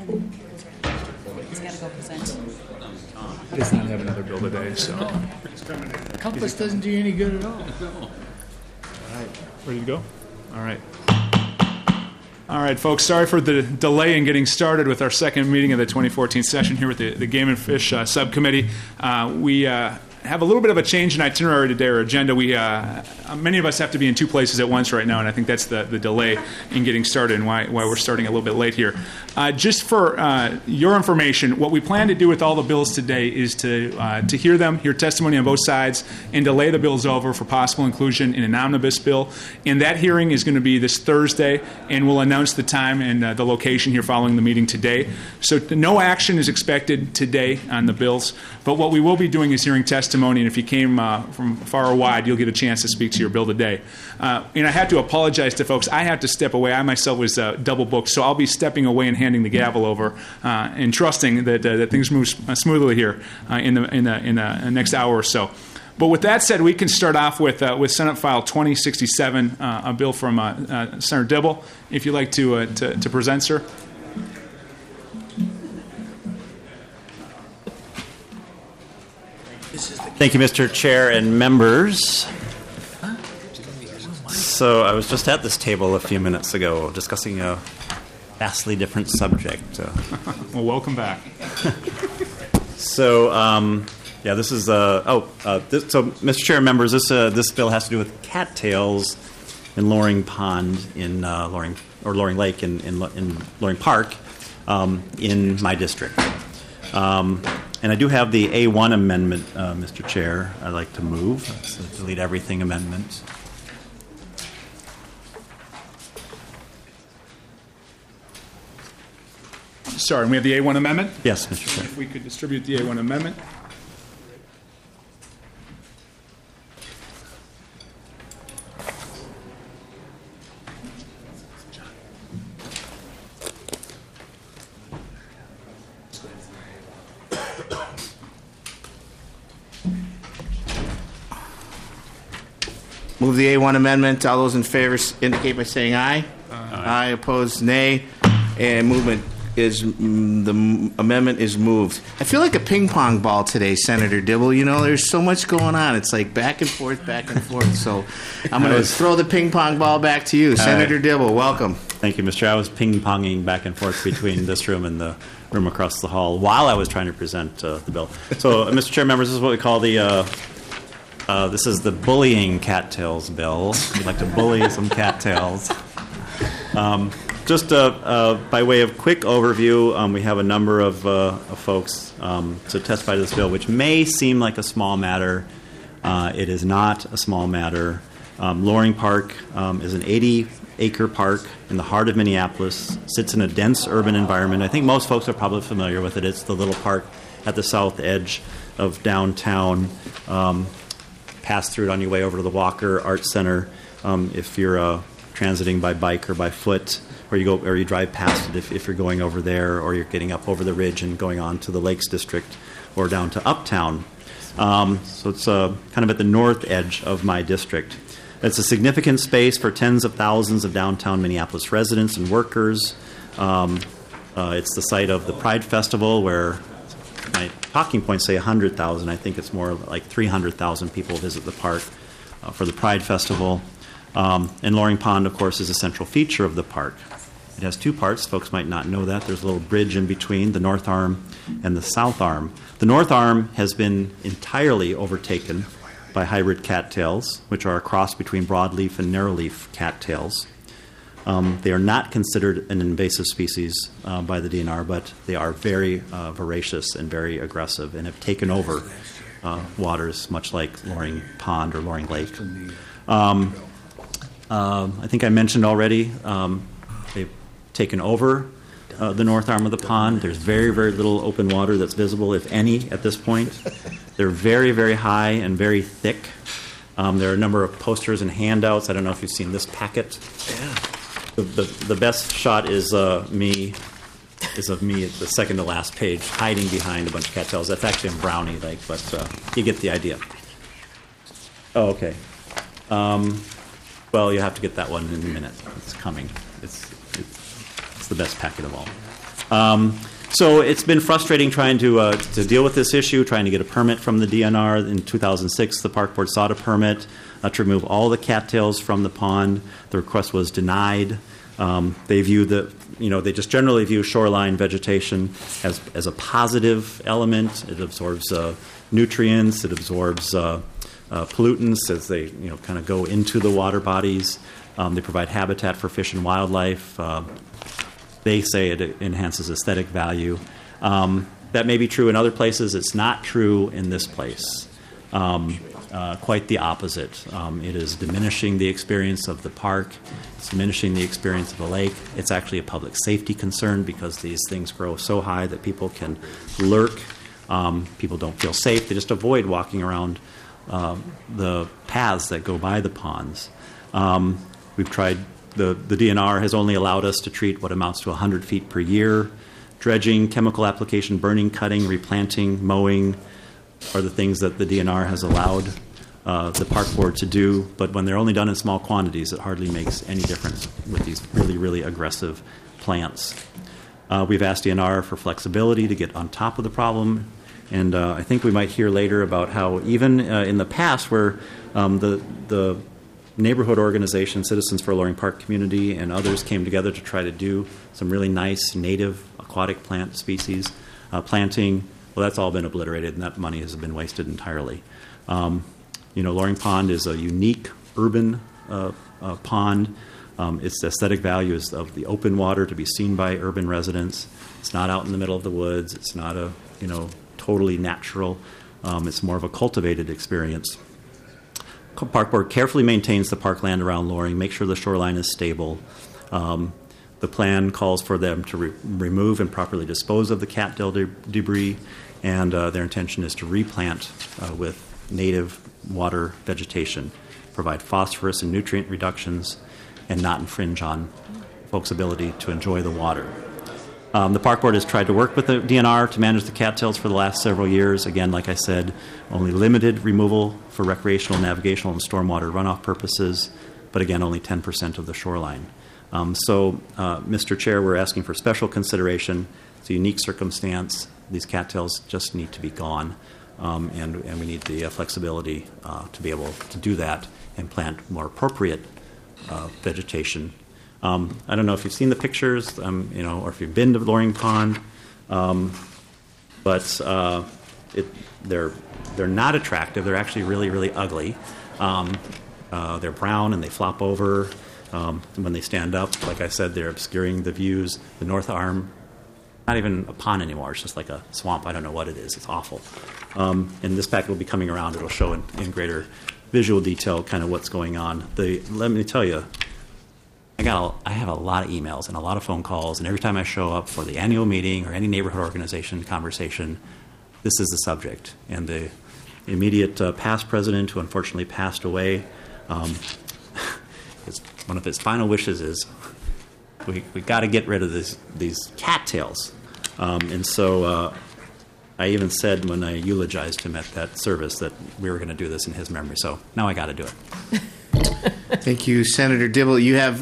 He's got to go present. He does not have another bill today, so. Compass doesn't do you any good at all. All right, ready to go? All right. All right, folks, sorry for the delay in getting started with our second meeting of the 2014 session here with the Game and Fish Subcommittee. We have a little bit of a change in itinerary today, or agenda. We many of us have to be in two places at once right now, and I think that's the delay in getting started and why we're starting a little bit late here. Just for your information, what we plan to do with all the bills today is to hear them, hear testimony on both sides, and delay the bills over for possible inclusion in an omnibus bill. And that hearing is going to be this Thursday, and we'll announce the time and the location here following the meeting today. So no action is expected today on the bills, but what we will be doing is hearing testimony, and if you came from far or wide, you'll get a chance to speak to your bill today. And I have to apologize to folks. I have to step away. I myself was double booked, so I'll be stepping away and handing the gavel over and trusting that things move smoothly here in the next hour or so. But with that said, we can start off with Senate File 2067, a bill from Senator Dibble. If you'd like to present, sir. Thank you, Mr. Chair and members. So I was just at this table a few minutes ago discussing a vastly different subject. Well, welcome back. So, this is so, Mr. Chair and members, this bill has to do with cattails in Loring Pond in Loring Lake in Loring Park in my district. And I do have the A1 amendment, Mr. Chair, I'd like to move. It's the delete everything amendment. Sorry, and we have the A1 amendment? Yes, Mr. Chair. If we could distribute the A1 amendment. Move the A1 amendment. All those in favor indicate by saying aye. Aye. Opposed, nay. And the amendment is moved. I feel like a ping pong ball today, Senator Dibble. You know, there's so much going on. It's like back and forth, back and forth. So I'm going to throw the ping pong ball back to you. Senator Dibble, welcome. Thank you, Mr. I was ping-ponging back and forth between this room and the room across the hall while I was trying to present the bill. So, Mr. Chair, members, this is what we call this is the bullying cattails bill. We'd like to bully some cattails. Just by way of quick overview, we have a number of folks to testify to this bill, which may seem like a small matter. It is not a small matter. Loring Park is an 80-acre park in the heart of Minneapolis, sits in a dense urban environment. I think most folks are probably familiar with it. It's the little park at the south edge of downtown. Pass through it on your way over to the Walker Art Center if you're transiting by bike or by foot, or you drive past it if you're going over there, or you're getting up over the ridge and going on to the Lakes District or down to Uptown. So it's kind of at the north edge of my district. It's a significant space for tens of thousands of downtown Minneapolis residents and workers. It's the site of the Pride Festival, where my talking points say 100,000. I think it's more like 300,000 people visit the park for the Pride Festival. And Loring Pond, of course, is a central feature of the park. It has two parts. Folks might not know that. There's a little bridge in between, the north arm and the south arm. The north arm has been entirely overtaken by hybrid cattails, which are a cross between broadleaf and narrowleaf cattails. They are not considered an invasive species by the DNR, but they are very voracious and very aggressive and have taken over waters much like Loring Pond or Loring Lake. I think I mentioned already, they've taken over the north arm of the pond. There's very, very little open water that's visible, if any, at this point. They're very, very high and very thick. There are a number of posters and handouts. I don't know if you've seen this packet. Yeah. The best shot is of me at the second to last page, hiding behind a bunch of cattails. That's actually in Brownie Lake, but you get the idea. Oh, okay. Well, you have to get that one in a minute. It's coming. It's the best packet of all. So it's been frustrating trying to deal with this issue, trying to get a permit from the DNR. In 2006, the Park Board sought a permit to remove all the cattails from the pond. The request was denied. They view they just generally view shoreline vegetation as a positive element. It absorbs nutrients. It absorbs pollutants as they kind of go into the water bodies. They provide habitat for fish and wildlife. They say it enhances aesthetic value. That may be true in other places. It's not true in this place. Quite the opposite. It is diminishing the experience of the park. It's diminishing the experience of the lake. It's actually a public safety concern because these things grow so high that people can lurk. People don't feel safe. They just avoid walking around the paths that go by the ponds. We've tried. The DNR has only allowed us to treat what amounts to 100 feet per year. Dredging, chemical application, burning, cutting, replanting, mowing are the things that the DNR has allowed the Park Board to do. But when they're only done in small quantities, it hardly makes any difference with these really, really aggressive plants. We've asked DNR for flexibility to get on top of the problem. And I think we might hear later about how even in the past where the neighborhood organization, Citizens for a Loring Park Community, and others came together to try to do some really nice native aquatic plant species planting. Well, that's all been obliterated, and that money has been wasted entirely. Loring Pond is a unique urban pond. Its aesthetic value is of the open water to be seen by urban residents. It's not out in the middle of the woods. It's not a totally natural. It's more of a cultivated experience. Park Board carefully maintains the parkland around Loring, make sure the shoreline is stable. The plan calls for them to remove and properly dispose of the cattail debris, and their intention is to replant with native water vegetation, provide phosphorus and nutrient reductions, and not infringe on folks' ability to enjoy the water. The Park Board has tried to work with the DNR to manage the cattails for the last several years. Again, like I said, only limited removal for recreational, navigational, and stormwater runoff purposes, but again, only 10% of the shoreline. Mr. Chair, we're asking for special consideration. It's a unique circumstance. These cattails just need to be gone, and we need the flexibility to be able to do that and plant more appropriate vegetation. I don't know if you've seen the pictures, or if you've been to Loring Pond, but they're not attractive. They're actually really, really ugly. They're brown and they flop over. When they stand up, like I said, they're obscuring the views. The north arm, not even a pond anymore. It's just like a swamp. I don't know what it is. It's awful. And this packet will be coming around. It'll show in greater visual detail kind of what's going on. Let me tell you, I have a lot of emails and a lot of phone calls, and every time I show up for the annual meeting or any neighborhood organization conversation, this is the subject. And the immediate past president, who unfortunately passed away, one of his final wishes is we got to get rid of these cattails. And so I even said when I eulogized him at that service that we were going to do this in his memory. So now I got to do it. Thank you, Senator Dibble. You have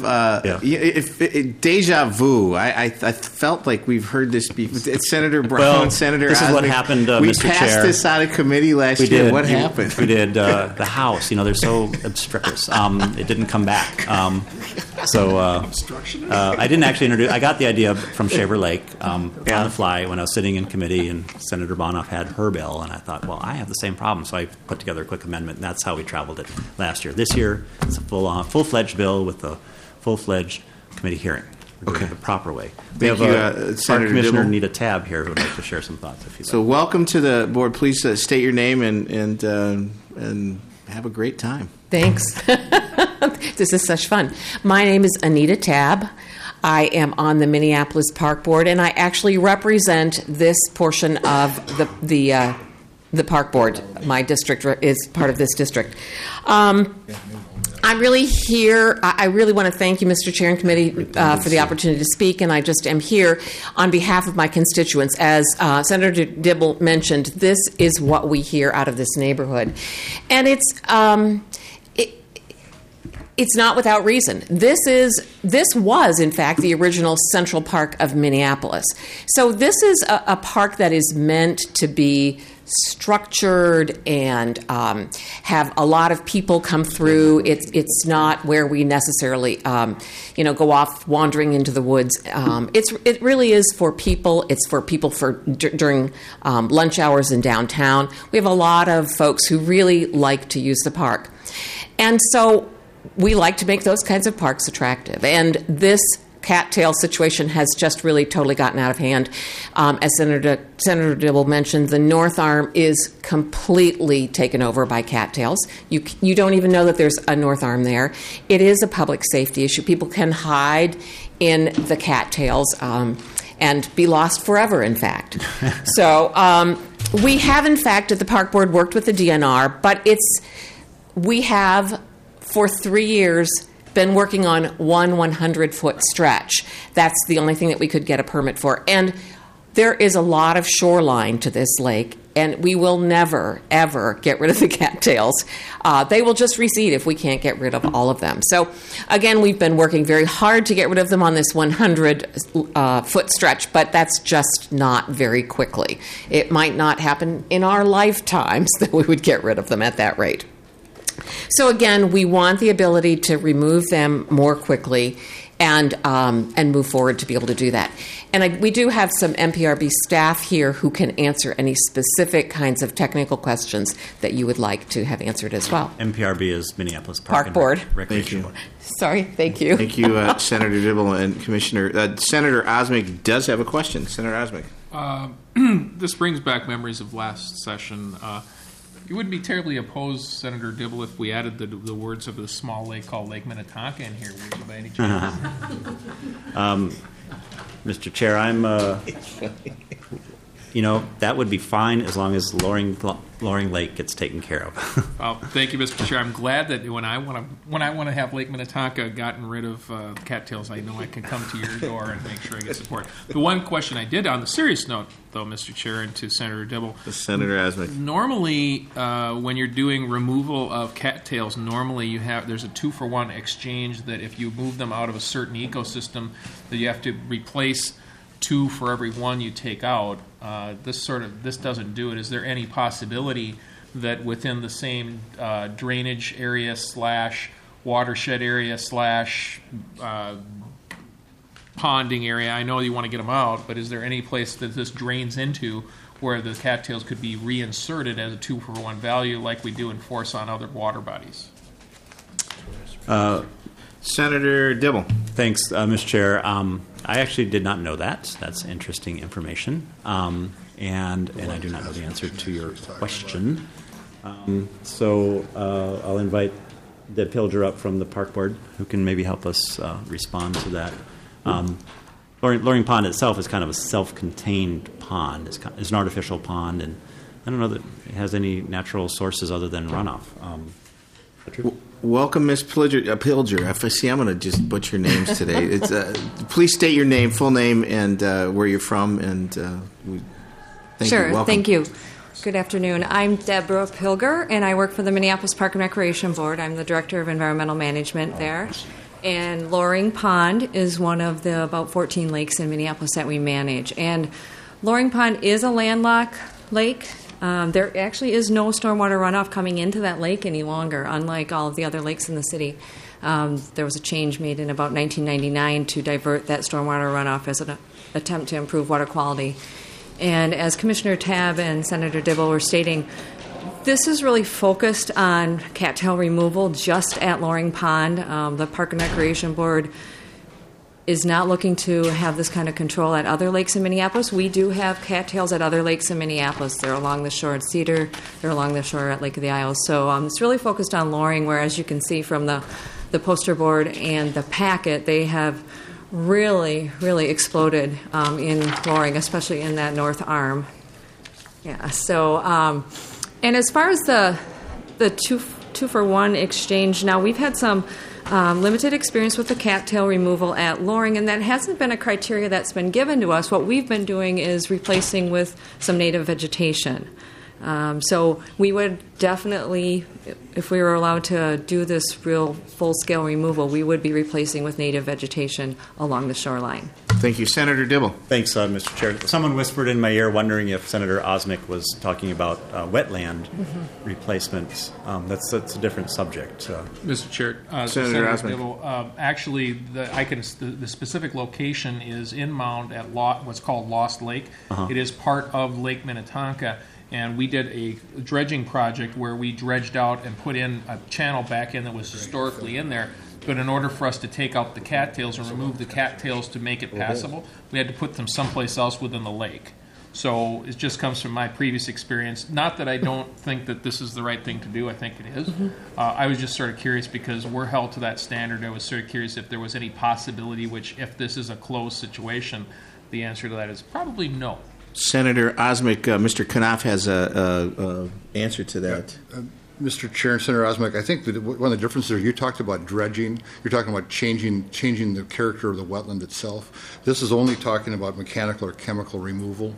deja vu. I felt like we've heard this before. It's Senator Brown, well, Senator this Osnick. is what happened, we Mr. Chair. We passed this out of committee last year. What happened? We did. The House, they're so obstreperous. It didn't come back. I didn't actually introduce. I got the idea from Shaver Lake on the fly when I was sitting in committee, and Senator Bonoff had her bill, and I thought, well, I have the same problem, so I put together a quick amendment, and that's how we traveled it last year. This year, it's a full-fledged bill with a full-fledged committee hearing. We're doing it the proper way. We have Senator Commissioner Anita Tabb here who would like to share some thoughts. If you'd like. Welcome to the board. Please state your name and have a great time. Thanks. This is such fun. My name is Anita Tabb. I am on the Minneapolis Park Board, and I actually represent this portion of the Park Board. My district is part of this district. I'm really here. I really want to thank you, Mr. Chair and Committee, for the opportunity to speak, and I just am here on behalf of my constituents. As Senator Dibble mentioned, this is what we hear out of this neighborhood. And It's not without reason. This was, in fact, the original Central Park of Minneapolis. So this is a park that is meant to be structured and have a lot of people come through. It's not where we necessarily, go off wandering into the woods. It really is for people. It's for people during lunch hours in downtown. We have a lot of folks who really like to use the park, and so we like to make those kinds of parks attractive. And this cattail situation has just really totally gotten out of hand. As Senator Dibble mentioned, the North Arm is completely taken over by cattails. You don't even know that there's a North Arm there. It is a public safety issue. People can hide in the cattails and be lost forever, in fact. So we have, in fact, at the Park Board worked with the DNR, but we have, for 3 years, been working on one 100-foot stretch. That's the only thing that we could get a permit for. And there is a lot of shoreline to this lake, and we will never, ever get rid of the cattails. They will just recede if we can't get rid of all of them. So, again, we've been working very hard to get rid of them on this 100-foot stretch, but that's just not very quickly. It might not happen in our lifetimes that we would get rid of them at that rate. So again, we want the ability to remove them more quickly and move forward to be able to do that. And we do have some MPRB staff here who can answer any specific kinds of technical questions that you would like to have answered as well. MPRB is Minneapolis Park Board. Recreation Board. Sorry, thank you. Thank you, Senator Dibble and Commissioner. Senator Osmek does have a question. Senator Osmek. This brings back memories of last session. You wouldn't be terribly opposed, Senator Dibble, if we added the words of a small lake called Lake Minnetonka in here, would you, by any chance? Mr. Chair, that would be fine as long as Loring Lake gets taken care of. Well, thank you, Mr. Chair. I'm glad that when I want to have Lake Minnetonka gotten rid of cattails, I know I can come to your door and make sure I get support. The one question I did, on the serious note, though, Mr. Chair, and to Senator Dibble. Senator Osmek. Normally, when you're doing removal of cattails, normally there's a 2-for-1 exchange that if you move them out of a certain ecosystem, that you have to replace 2 for every 1 you take out. This doesn't do it. Is there any possibility that within the same drainage area / watershed area / ponding area, I know you want to get them out, but is there any place that this drains into where the cattails could be reinserted as a 2-for-1 value like we do enforce on other water bodies? Senator Dibble. Thanks, Mr. Chair. I actually did not know that. That's interesting information. And I do not know the answer to your question. So I'll invite Deb Pilger up from the Park Board, who can maybe help us respond to that. Loring Pond itself is kind of a self-contained pond. It's an artificial pond, and I don't know that it has any natural sources other than runoff. Welcome, Ms. Pilger. If I see, I'm going to just butcher names today. It's please state your name, full name, and where you're from. And thank you. Welcome. Thank you. Good afternoon. I'm Deborah Pilger, and I work for the Minneapolis Park and Recreation Board. I'm the Director of Environmental Management there. And Loring Pond is one of the about 14 lakes in Minneapolis that we manage. And Loring Pond is a landlocked lake. There actually is no stormwater runoff coming into that lake any longer, unlike all of the other lakes in the city. There was a change made in about 1999 to divert that stormwater runoff as an attempt to improve water quality. And as Commissioner Tabb and Senator Dibble were stating, this is really focused on cattail removal just at Loring Pond. The Park and Recreation Board is not looking to have this kind of control at other lakes in Minneapolis. We do have cattails at other lakes in Minneapolis. They're along the shore at Cedar. They're along the shore at Lake of the Isles. So it's really focused on Loring, where, as you can see from the poster board and the packet, they have really, really exploded in Loring, especially in that north arm. Yeah. So, and as far as the two for one exchange, now we've had some limited experience with the cattail removal at Loring, and that hasn't been a criteria that's been given to us. What we've been doing is replacing with some native vegetation. So we would definitely, if we were allowed to do this real full-scale removal, we would be replacing with native vegetation along the shoreline. Thank you. Senator Dibble. Thanks, Mr. Chair. Someone whispered in my ear wondering if Senator Osmic was talking about wetland replacements. That's a different subject. Mr. Chair, Senator Osmond. Dibble, actually, the specific location is in Mound at what's called Lost Lake. It is part of Lake Minnetonka, and we did a dredging project where we dredged out and put in a channel back in that was historically in there. But in order for us to take out the cattails and remove the cattails to make it passable, we had to put them someplace else within the lake. So it just comes from my previous experience. Not that I don't think that this is the right thing to do. I think it is. I was just sort of curious because we're held to that standard. I was sort of curious if there was any possibility, which if this is a closed situation, the answer to that is probably no. Senator Osmic, Mr. Knopf has a answer to that. Mr. Chair and Senator Osmic, I think that one of the differences there, you talked about dredging. You're talking about changing the character of the wetland itself. This is only talking about mechanical or chemical removal,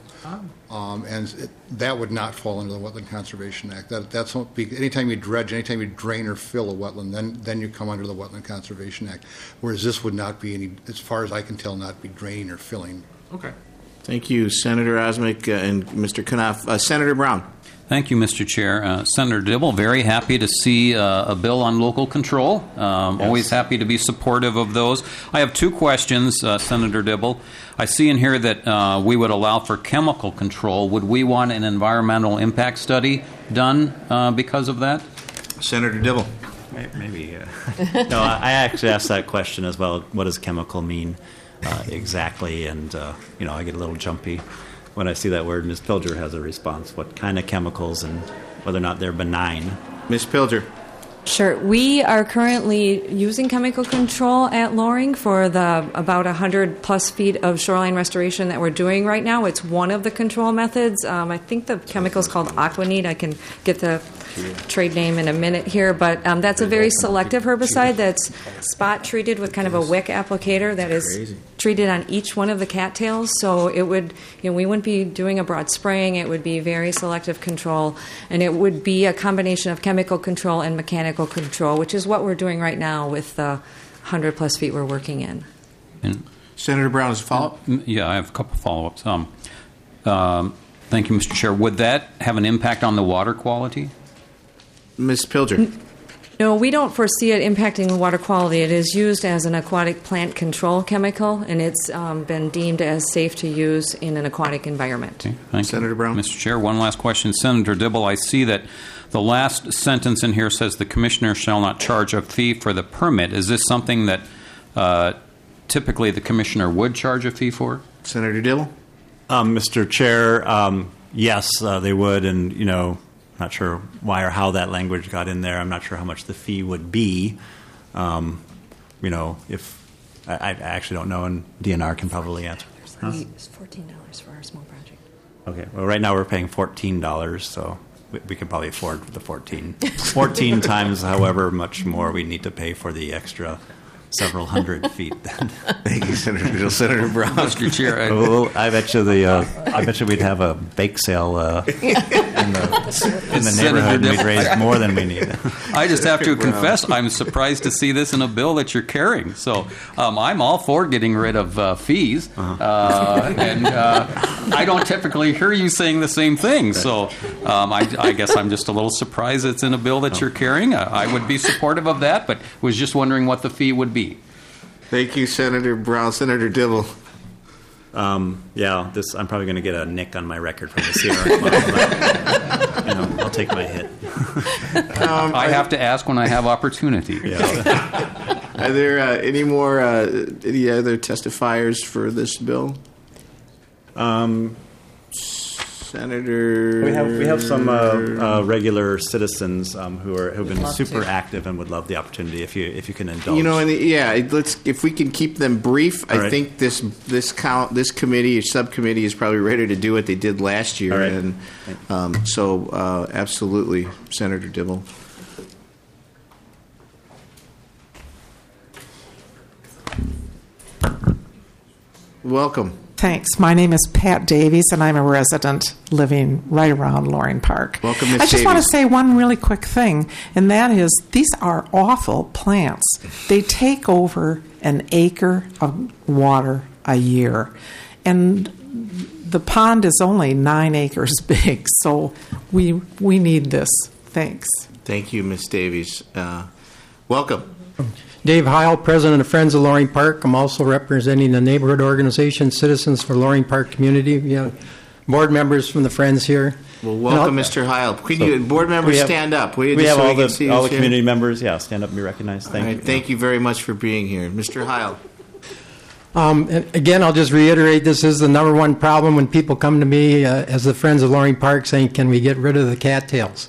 that would not fall under the Wetland Conservation Act. That's anytime you dredge, anytime you drain or fill a wetland, then you come under the Wetland Conservation Act. Whereas this would not be any, as far as I can tell, not be draining or filling. Okay. Thank you, Senator Osmic and Mr. Knopf. Senator Brown. Thank you, Mr. Chair. Senator Dibble, very happy to see a bill on local control. Always happy to be supportive of those. I have two questions, Senator Dibble. I see in here that we would allow for chemical control. Would we want an environmental impact study done because of that? Senator Dibble. Maybe. No, I actually asked that question as well. What does chemical mean exactly? And, I get a little jumpy when I see that word. Ms. Pilger has a response. What kind of chemicals and whether or not they're benign? Ms. Pilger. Sure. We are currently using chemical control at Loring for the about 100-plus feet of shoreline restoration that we're doing right now. It's one of the control methods. I think the chemical is called Aquanit. I can get the trade name in a minute here, but that's a very selective herbicide that's spot treated with kind of a wick applicator that is treated on each one of the cattails. So it would, we wouldn't be doing a broad spraying. It would be very selective control, and it would be a combination of chemical control and mechanical control, which is what we're doing right now with the 100-plus feet we're working in. Senator Brown, is a follow-up? Yeah, I have a couple follow-ups. Thank you, Mr. Chair. Would that have an impact on the water quality? Ms. Pilger. No, we don't foresee it impacting the water quality. It is used as an aquatic plant control chemical, and it's been deemed as safe to use in an aquatic environment. Okay, thank Senator you. Brown. Mr. Chair, one last question. Senator Dibble, I see that the last sentence in here says the commissioner shall not charge a fee for the permit. Is this something that typically the commissioner would charge a fee for? Senator Dibble. Mr. Chair, yes, they would, and, not sure why or how that language got in there. I'm not sure how much the fee would be. If I actually don't know, and DNR can probably answer. It's $14 for our small project. Okay. Well, right now we're paying $14, so we could probably afford the 14. 14 times, however much more we need to pay for the extra several hundred feet. Thank you, Senator Dibble. Senator Brown. Mr. Chair, I bet you we'd have a bake sale in the neighborhood. And we'd raise more than we need. I just have to confess, I'm surprised to see this in a bill that you're carrying. So I'm all for getting rid of fees, and I don't typically hear you saying the same thing. So I guess I'm just a little surprised it's in a bill that you're carrying. I would be supportive of that, but was just wondering what the fee would be. Thank you, Senator Brown. Senator Dibble. I'm probably going to get a nick on my record from the Sierra Club, but, I'll take my hit. I have to ask when I have opportunity. Yeah. Are there any other testifiers for this bill? Senator. We have some regular citizens who've been super active and would love the opportunity if you can indulge. If we can keep them brief. All I right. think this committee or subcommittee is probably ready to do what they did last year, All right. and absolutely, Senator Dibble. welcome. Thanks. My name is Pat Davies, and I'm a resident living right around Loring Park. Welcome, Ms. I just want to Davies. say one really quick thing, and that is these are awful plants. They take over an acre of water a year, and the pond is only 9 acres big, so we need this. Thanks. Thank you, Ms. Davies. Welcome. Dave Heil, President of Friends of Loring Park. I'm also representing the neighborhood organization Citizens for Loring Park Community. We have board members from the Friends here. Well, welcome, Mr. Heil. Could you, board members, stand up? Will you, We just have so all can see the who's here? community members. Yeah, stand up and be recognized. Thank All you. right, thank you very much for being here. Mr. Heil. And again, I'll just reiterate, this is the number one problem when people come to me as the Friends of Loring Park saying, can we get rid of the cattails?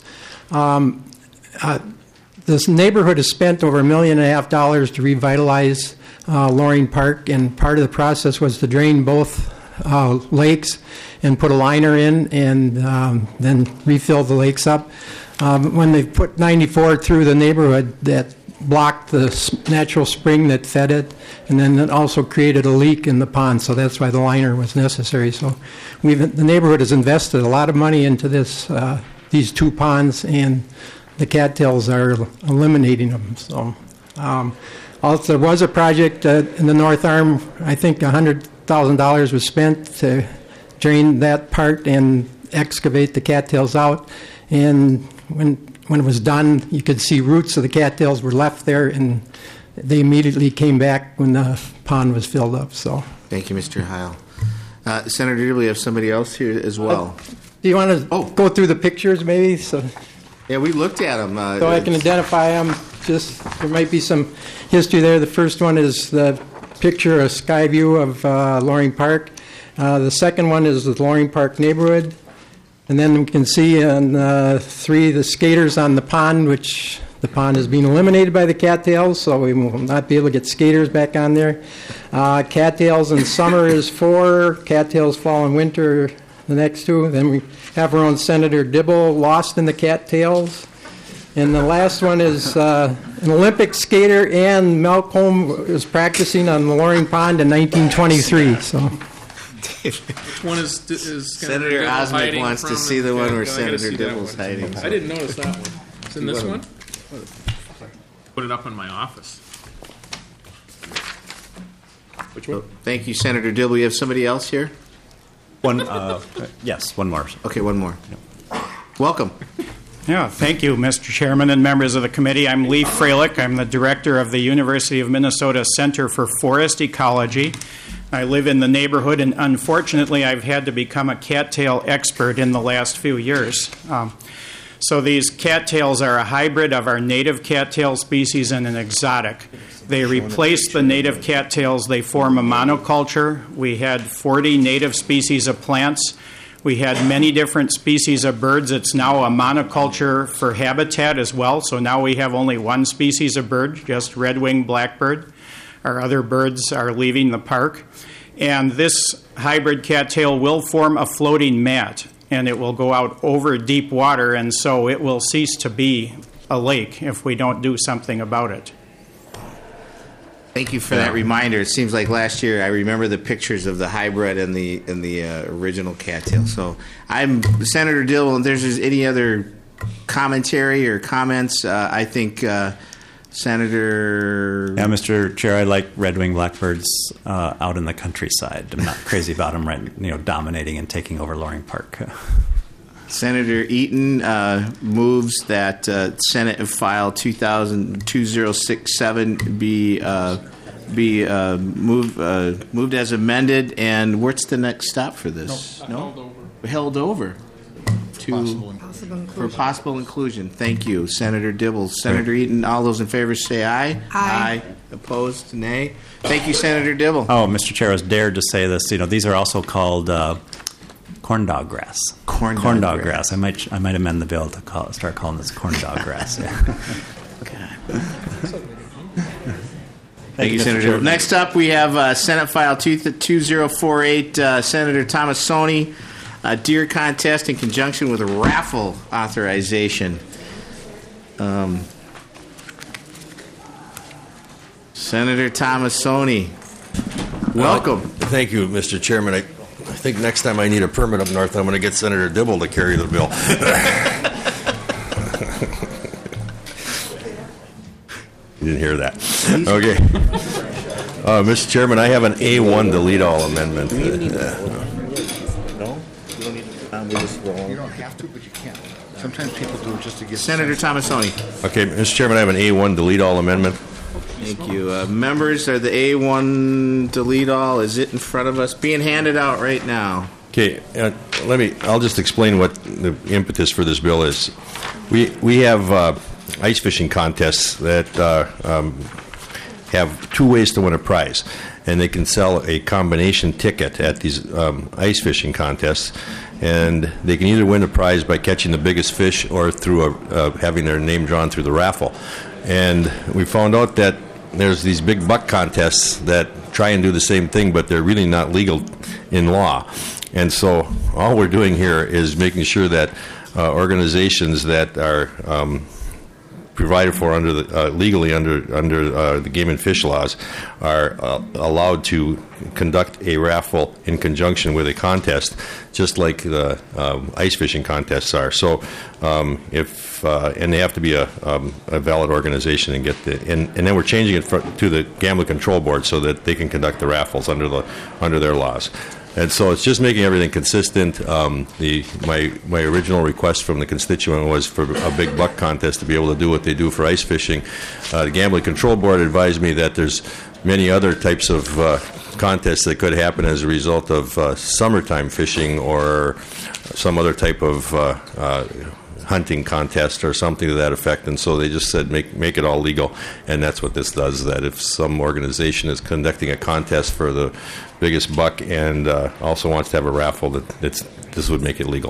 This neighborhood has spent over $1.5 million to revitalize Loring Park, and part of the process was to drain both lakes and put a liner in and then refill the lakes up. When they put 94 through the neighborhood, that blocked the natural spring that fed it, and then it also created a leak in the pond, so that's why the liner was necessary. So the neighborhood has invested a lot of money into these two ponds, and the cattails are eliminating them. So, also, there was a project in the North Arm. I think $100,000 was spent to drain that part and excavate the cattails out. And when it was done, you could see roots of the cattails were left there, and they immediately came back when the pond was filled up. So, Thank you, Mr. Heil. Senator, we have somebody else here as well. do you want to go through the pictures, maybe? Yeah, we looked at them. So I can identify them. Just there might be some history there. The first one is the picture, a sky view of Loring Park. The second one is the Loring Park neighborhood. And then we can see on 3 the skaters on the pond, which the pond is being eliminated by the cattails, so we will not be able to get skaters back on there. Cattails in summer is 4, cattails fall in winter, the next 2. Then we have our own Senator Dibble lost in the cattails. And the last one is an Olympic skater, Ann Malcolm, was practicing on the Loring Pond in 1923. So. Which one is Senator Osmek wants to see the one where Senator Dibble's hiding. I didn't notice that one. It's in this one? Put it up in my office. Which one? Thank you, Senator Dibble. You have somebody else here? Yes, one more. Okay, one more. Welcome. Yeah, thank you, Mr. Chairman and members of the committee. I'm Lee Freilich. I'm the director of the University of Minnesota Center for Forest Ecology. I live in the neighborhood, and unfortunately, I've had to become a cattail expert in the last few years. So these cattails are a hybrid of our native cattail species and an exotic. They replace the native cattails. They form a monoculture. We had 40 native species of plants. We had many different species of birds. It's now a monoculture for habitat as well. So now we have only one species of bird, just red-winged blackbird. Our other birds are leaving the park. And this hybrid cattail will form a floating mat, and it will go out over deep water, and so it will cease to be a lake if we don't do something about it. Thank you for that reminder. It seems like last year I remember the pictures of the hybrid and the original cattail. So I'm Senator Dibble, and if there's any other commentary or comments, I think Senator... Yeah, Mr. Chair, I like red-winged blackbirds out in the countryside. I'm not crazy about them dominating and taking over Loring Park. Senator Eaton moves that Senate File 2067 be moved as amended. And what's the next stop for this? No? Held over. For possible inclusion. Thank you, Senator Dibble. Senator Eaton, all those in favor say aye. Aye. Opposed, nay. Thank you, Senator Dibble. Oh, Mr. Chair, I was dared to say this. These are also called corn dog grass. Corn dog grass. I might amend the bill to start calling this corn dog grass. Yeah. Thank you, Senator Dibble. Next up, we have Senate File 2048, Senator Tomassoni. Deer contest in conjunction with a raffle authorization. Senator Tomassoni. Welcome. Thank you, Mr. Chairman. I think next time I need a permit up north, I'm going to get Senator Dibble to carry the bill. You didn't hear that. Okay. Mr. Chairman, I have an A1 delete all amendment. No? You don't need to. You don't have to, but you can. Sometimes people do it just to get... Senator Tomassoni. Okay, Mr. Chairman, I have an A1 delete all amendment. Thank you. Members, are the A1 delete all, is it in front of us? Being handed out right now. Okay, I'll just explain what the impetus for this bill is. We have ice fishing contests that have two ways to win a prize, and they can sell a combination ticket at these ice fishing contests, and they can either win a prize by catching the biggest fish or through having their name drawn through the raffle. And we found out that there's these big buck contests that try and do the same thing, but they're really not legal in law. And so all we're doing here is making sure that organizations that are provided for under the, legally under the game and fish laws are allowed to conduct a raffle in conjunction with a contest, just like the ice fishing contests are. So and they have to be a valid organization and get and then we're changing it to the Gambling Control Board so that they can conduct the raffles under their laws. And so it's just making everything consistent. My original request from the constituent was for a big buck contest to be able to do what they do for ice fishing. The Gambling Control Board advised me that there's many other types of contests that could happen as a result of summertime fishing or some other type of hunting contest or something to that effect, and so they just said make it all legal, and that's what this does. That if some organization is conducting a contest for the biggest buck and also wants to have a raffle, this would make it legal.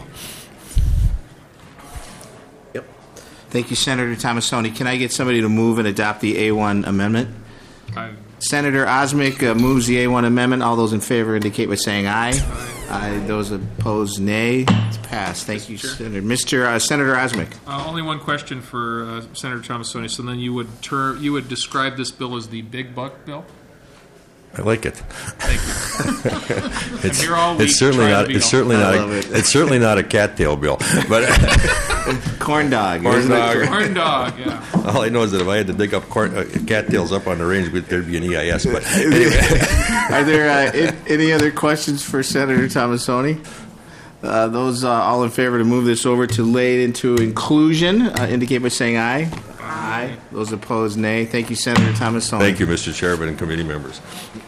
Yep. Thank you, Senator Tomassoni. Can I get somebody to move and adopt the A1 amendment? Senator Osmic moves the A1 amendment. All those in favor indicate by saying aye. Aye. Those opposed, nay. It's passed. Thank you, Senator. Senator Osmic. Only one question for Senator Tomassoni. So then you would describe this bill as the big buck bill? I like it. Thank you. It's certainly not a cattail bill, but corn dog. Corn dog. Yeah. All I know is that if I had to dig up cattails up on the range, there'd be an EIS. But anyway, are there any other questions for Senator Tomassoni? Those all in favor to move this over to lay into inclusion indicate by saying aye. Aye. Those opposed, nay. Thank you, Senator Tomassoni. Thank you, Mr. Chairman and committee members.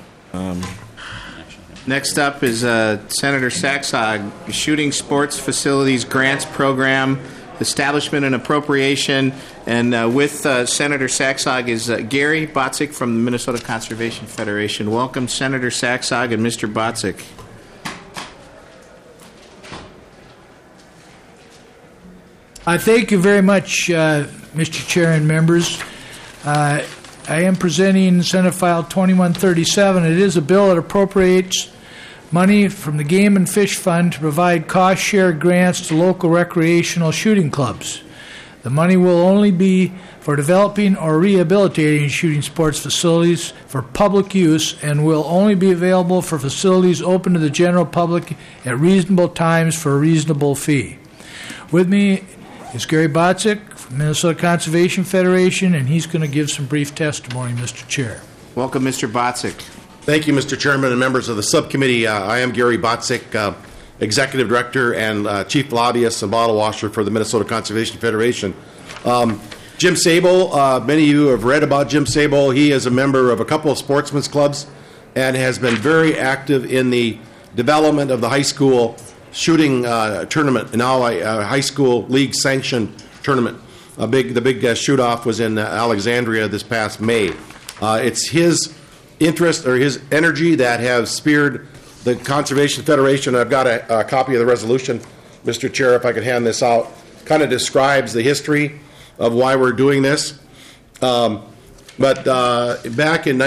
Next up is Senator Saxog, Shooting Sports Facilities Grants Program, Establishment and Appropriation. And with Senator Saxog is Gary Botzik from the Minnesota Conservation Federation. Welcome, Senator Saxog and Mr. Botzik. Thank you very much, Mr. Chair and members. I am presenting Senate File 2137. It is a bill that appropriates money from the Game and Fish Fund to provide cost-share grants to local recreational shooting clubs. The money will only be for developing or rehabilitating shooting sports facilities for public use and will only be available for facilities open to the general public at reasonable times for a reasonable fee. With me is Gary Botzik from Minnesota Conservation Federation, and he's going to give some brief testimony, Mr. Chair. Welcome, Mr. Botzik. Thank you, Mr. Chairman and members of the subcommittee. I am Gary Botzik, Executive Director and Chief Lobbyist and Bottle Washer for the Minnesota Conservation Federation. Jim Sable, many of you have read about Jim Sable. He is a member of a couple of sportsmen's clubs and has been very active in the development of the high school shooting tournament, now a high school league sanctioned tournament. The big shoot-off was in Alexandria this past May. It's his interest or his energy that have speared the Conservation Federation. I've got a copy of the resolution, Mr. Chair, if I could hand this out. Kind of describes the history of why we're doing this. But back in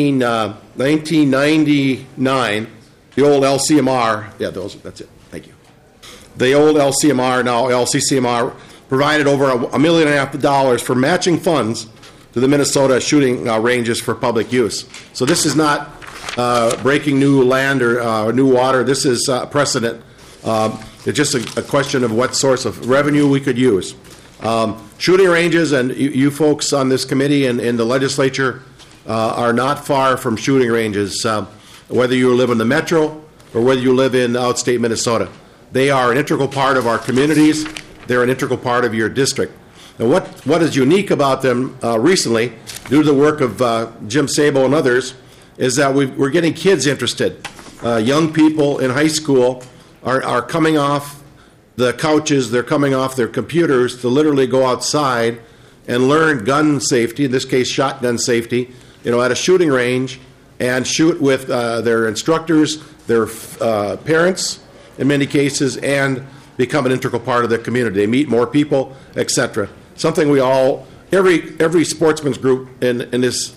1999, the old LCMR, that's it. Thank you. The old LCMR, now LCCMR, provided over $1.5 million for matching funds to the Minnesota shooting ranges for public use. So this is not breaking new land or new water. This is precedent. It's just a question of what source of revenue we could use. Shooting ranges, and you folks on this committee and in the legislature are not far from shooting ranges, whether you live in the metro or whether you live in outstate Minnesota. They are an integral part of our communities. They're an integral part of your district. And what is unique about them recently, due to the work of Jim Sabo and others, is that we're getting kids interested. Young people in high school are coming off the couches, they're coming off their computers to literally go outside and learn gun safety, in this case shotgun safety, at a shooting range, and shoot with their instructors, their parents in many cases, and become an integral part of the community. They meet more people, etc. Something we all, every sportsman's group in this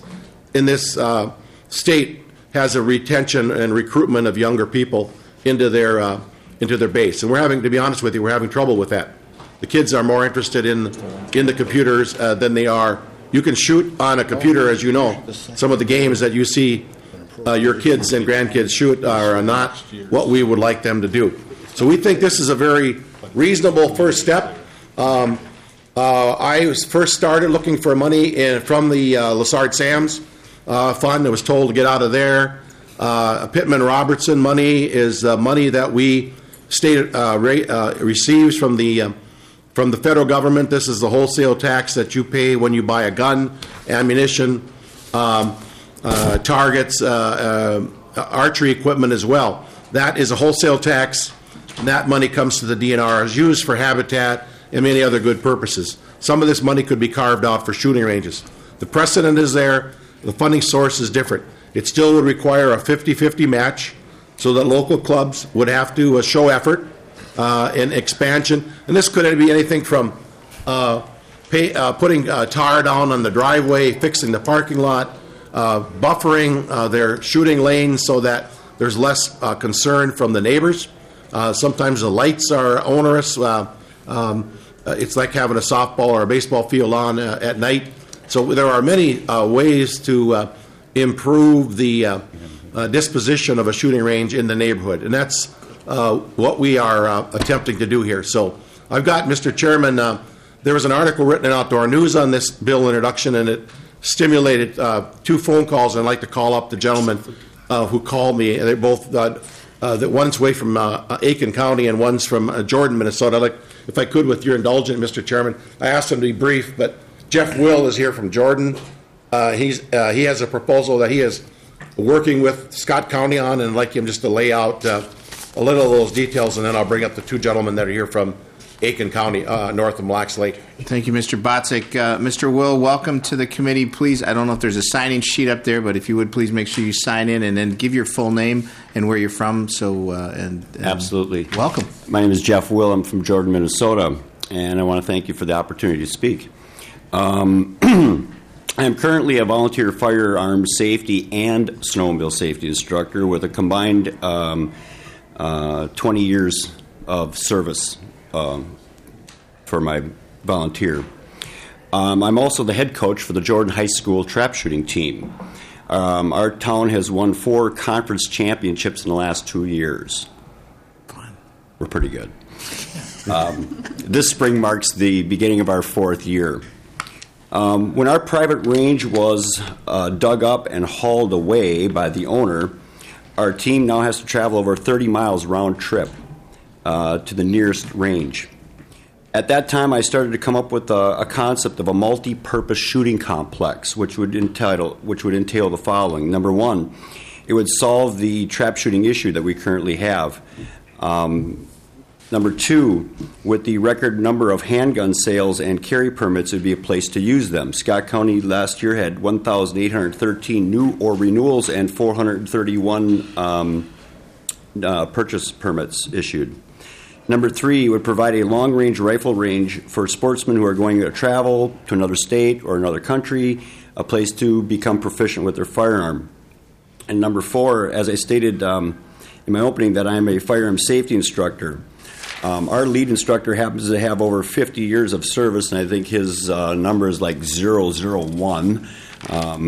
state has a retention and recruitment of younger people into their base. And we're having, to be honest with you, we're having trouble with that. The kids are more interested in the computers than they are. You can shoot on a computer, as you know. Some of the games that you see your kids and grandkids shoot are not what we would like them to do. So we think this is a very reasonable first step. I first started looking for money from the Lessard Sams fund. I was told to get out of there. Pittman Robertson money is money that we state receives from the federal government. This is the wholesale tax that you pay when you buy a gun, ammunition, targets, archery equipment as well. That is a wholesale tax, and that money comes to the DNR, is used for habitat and many other good purposes. Some of this money could be carved out for shooting ranges. The precedent is there. The funding source is different. It still would require a 50-50 match, so that local clubs would have to show effort in expansion. And this could be anything from putting tar down on the driveway, fixing the parking lot, buffering their shooting lanes so that there's less concern from the neighbors. Sometimes the lights are onerous. It's like having a softball or a baseball field on at night. So there are many ways to improve the disposition of a shooting range in the neighborhood, and that's what we are attempting to do here. So I've got, Mr. Chairman, there was an article written in Outdoor News on this bill introduction, and it stimulated 2 phone calls. I'd like to call up the gentleman who called me. They're both, one's way from Aiken County and one's from Jordan, Minnesota. I'd like, if I could, with your indulgence, Mr. Chairman, I asked him to be brief, but Jeff Will is here from Jordan. He has a proposal that he is working with Scott County on, and I'd like him just to lay out a little of those details, and then I'll bring up the 2 gentlemen that are here from Aiken County, north of Mille Lacs Lake. Thank you, Mr. Botzik. Mr. Will, welcome to the committee. Please, I don't know if there's a signing sheet up there, but if you would please make sure you sign in and then give your full name and where you're from. Absolutely. Welcome. My name is Jeff Will. I'm from Jordan, Minnesota, and I want to thank you for the opportunity to speak. I am currently a volunteer firearms safety and snowmobile safety instructor with a combined 20 years of service for my volunteer. I'm also the head coach for the Jordan High School trap shooting team. Our town has won 4 conference championships in the last 2 years. We're pretty good. This spring marks the beginning of our 4th year. When our private range was dug up and hauled away by the owner, our team now has to travel over 30 miles round trip to the nearest range. At that time, I started to come up with a concept of a multi-purpose shooting complex, which would entail the following. Number 1, it would solve the trap shooting issue that we currently have. Number 2, with the record number of handgun sales and carry permits, it would be a place to use them. Scott County last year had 1,813 new or renewals and 431 purchase permits issued. Number 3, would provide a long-range rifle range for sportsmen who are going to travel to another state or another country, a place to become proficient with their firearm. And number 4, as I stated in my opening, that I am a firearm safety instructor. Our lead instructor happens to have over 50 years of service, and I think his number is like 001.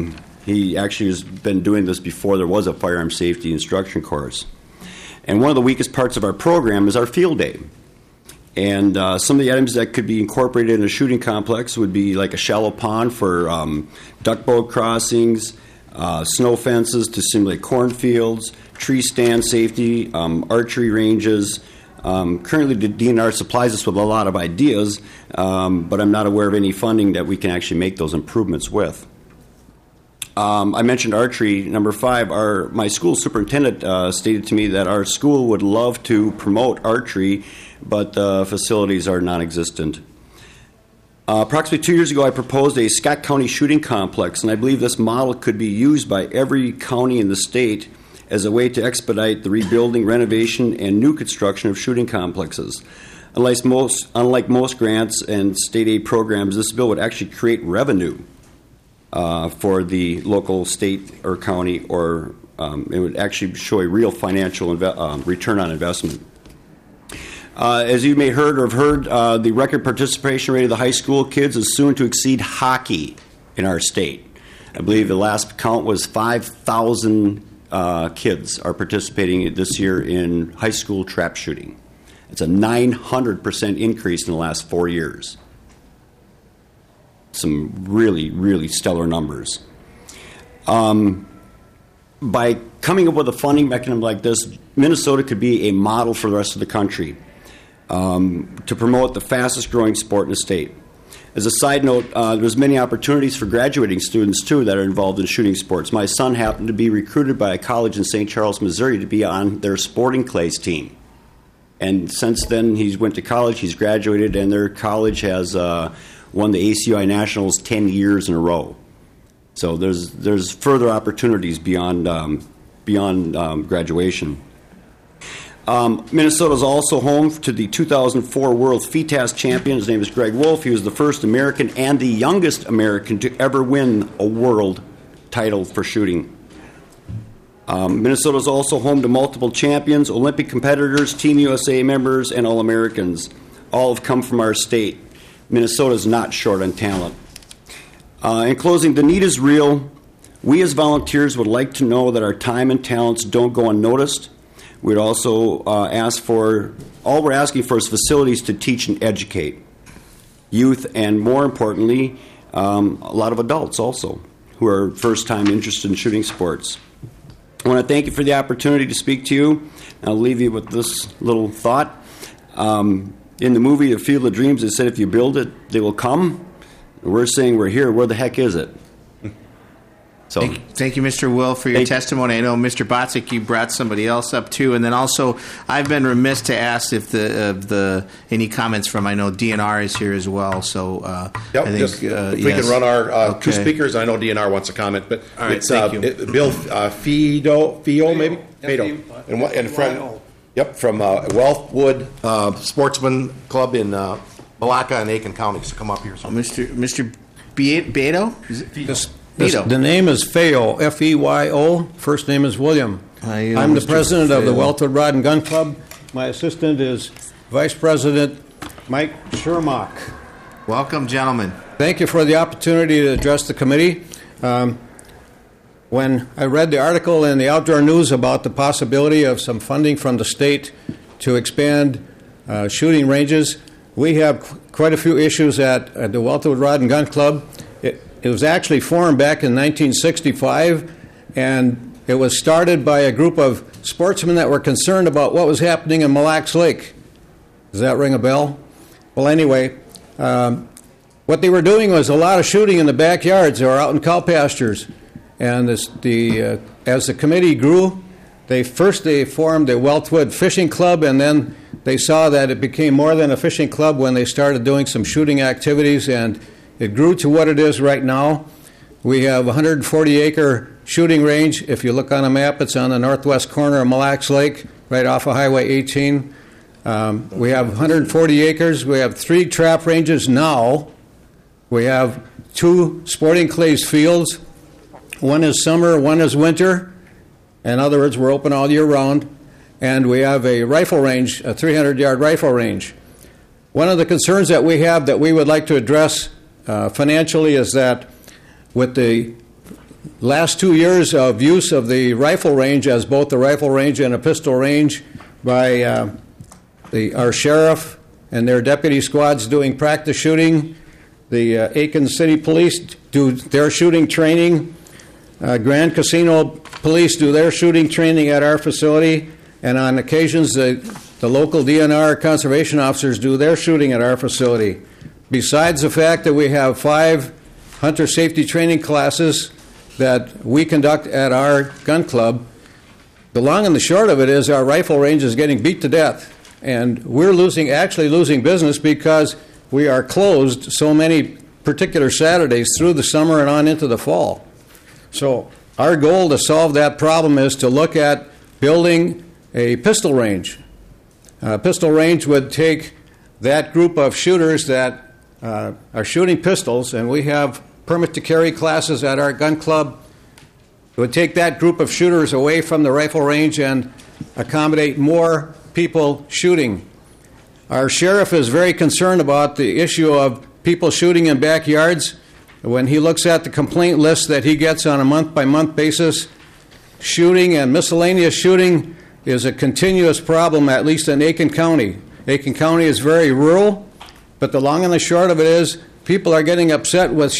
He actually has been doing this before there was a firearm safety instruction course. And one of the weakest parts of our program is our field day. And some of the items that could be incorporated in a shooting complex would be like a shallow pond for duck boat crossings, snow fences to simulate cornfields, tree stand safety, archery ranges. Currently, the DNR supplies us with a lot of ideas, but I'm not aware of any funding that we can actually make those improvements with. I mentioned archery. Number 5, my school superintendent stated to me that our school would love to promote archery, but the facilities are non-existent. Approximately 2 years ago, I proposed a Scott County shooting complex, and I believe this model could be used by every county in the state as a way to expedite the rebuilding, renovation, and new construction of shooting complexes. Unlike most grants and state aid programs, this bill would actually create revenue for the local, state, or county, or it would actually show a real financial return on investment. As you may heard or have heard, the record participation rate of the high school kids is soon to exceed hockey in our state. I believe the last count was 5,000 kids are participating this year in high school trap shooting. It's a 900% increase in the last 4 years. Some really, really stellar numbers. By coming up with a funding mechanism like this, Minnesota could be a model for the rest of the country to promote the fastest growing sport in the state. As a side note, there's many opportunities for graduating students, too, that are involved in shooting sports. My son happened to be recruited by a college in St. Charles, Missouri, to be on their sporting clays team. And since then, he went to college, he's graduated, and their college has won the ACUI Nationals 10 years in a row. So there's further opportunities beyond graduation. Minnesota is also home to the 2004 World FITAS champion. His name is Greg Wolf. He was the first American and the youngest American to ever win a world title for shooting. Minnesota is also home to multiple champions, Olympic competitors, Team USA members, and All-Americans. All have come from our state. Minnesota is not short on talent. In closing, the need is real. We as volunteers would like to know that our time and talents don't go unnoticed. We'd also all we're asking for is facilities to teach and educate youth, and more importantly, a lot of adults also who are first-time interested in shooting sports. I want to thank you for the opportunity to speak to you. I'll leave you with this little thought. In the movie The Field of Dreams, it said, if you build it, they will come. We're saying we're here. Where the heck is it? So, thank you, Mr. Will, for your testimony. I know, Mr. Botzik, you brought somebody else up too, and then also, I've been remiss to ask if any comments from. I know DNR is here as well. So, yep, I think if we can run our two speakers. I know DNR wants a comment, but all right, it's thank you. Bill Fio, maybe Fado, and from Wealthwood Sportsman Club in Malacca and Aiken counties to come up here. So, Mr. Beto. The name is Feo, F-E-Y-O. First name is William. I'm the president of the Wealthwood Rod and Gun Club. My assistant is Vice President Mike Shermock. Welcome, gentlemen. Thank you for the opportunity to address the committee. When I read the article in the Outdoor News about the possibility of some funding from the state to expand shooting ranges, we have quite a few issues at the Wealthwood Rod and Gun Club. It was actually formed back in 1965, and it was started by a group of sportsmen that were concerned about what was happening in Mille Lacs Lake. Does that ring a bell? Well, anyway, what they were doing was a lot of shooting in the backyards or out in cow pastures. And as the committee grew, they formed the Wealthwood Fishing Club, and then they saw that it became more than a fishing club when they started doing some shooting activities, and it grew to what it is right now. We have a 140-acre shooting range. If you look on a map, it's on the northwest corner of Mille Lacs Lake, right off of Highway 18. We have 140 acres. We have 3 trap ranges now. We have 2 sporting clays fields. One is summer, one is winter. In other words, we're open all year round. And we have a rifle range, a 300-yard rifle range. One of the concerns that we have that we would like to address financially is that with the last 2 years of use of the rifle range as both a rifle range and a pistol range by our sheriff and their deputy squads doing practice shooting. The Aiken City Police do their shooting training. Grand Casino Police do their shooting training at our facility. And on occasions, the local DNR conservation officers do their shooting at our facility. Besides the fact that we have 5 hunter safety training classes that we conduct at our gun club, the long and the short of it is our rifle range is getting beat to death. And we're actually losing business because we are closed so many particular Saturdays through the summer and on into the fall. So our goal to solve that problem is to look at building a pistol range. A pistol range would take that group of shooters that are shooting pistols, and we have permit to carry classes at our gun club. It would take that group of shooters away from the rifle range and accommodate more people shooting. Our sheriff is very concerned about the issue of people shooting in backyards. When he looks at the complaint list that he gets on a month-by-month basis, shooting and miscellaneous shooting is a continuous problem, at least in Aiken County. Aiken County is very rural, but the long and the short of it is people are getting upset with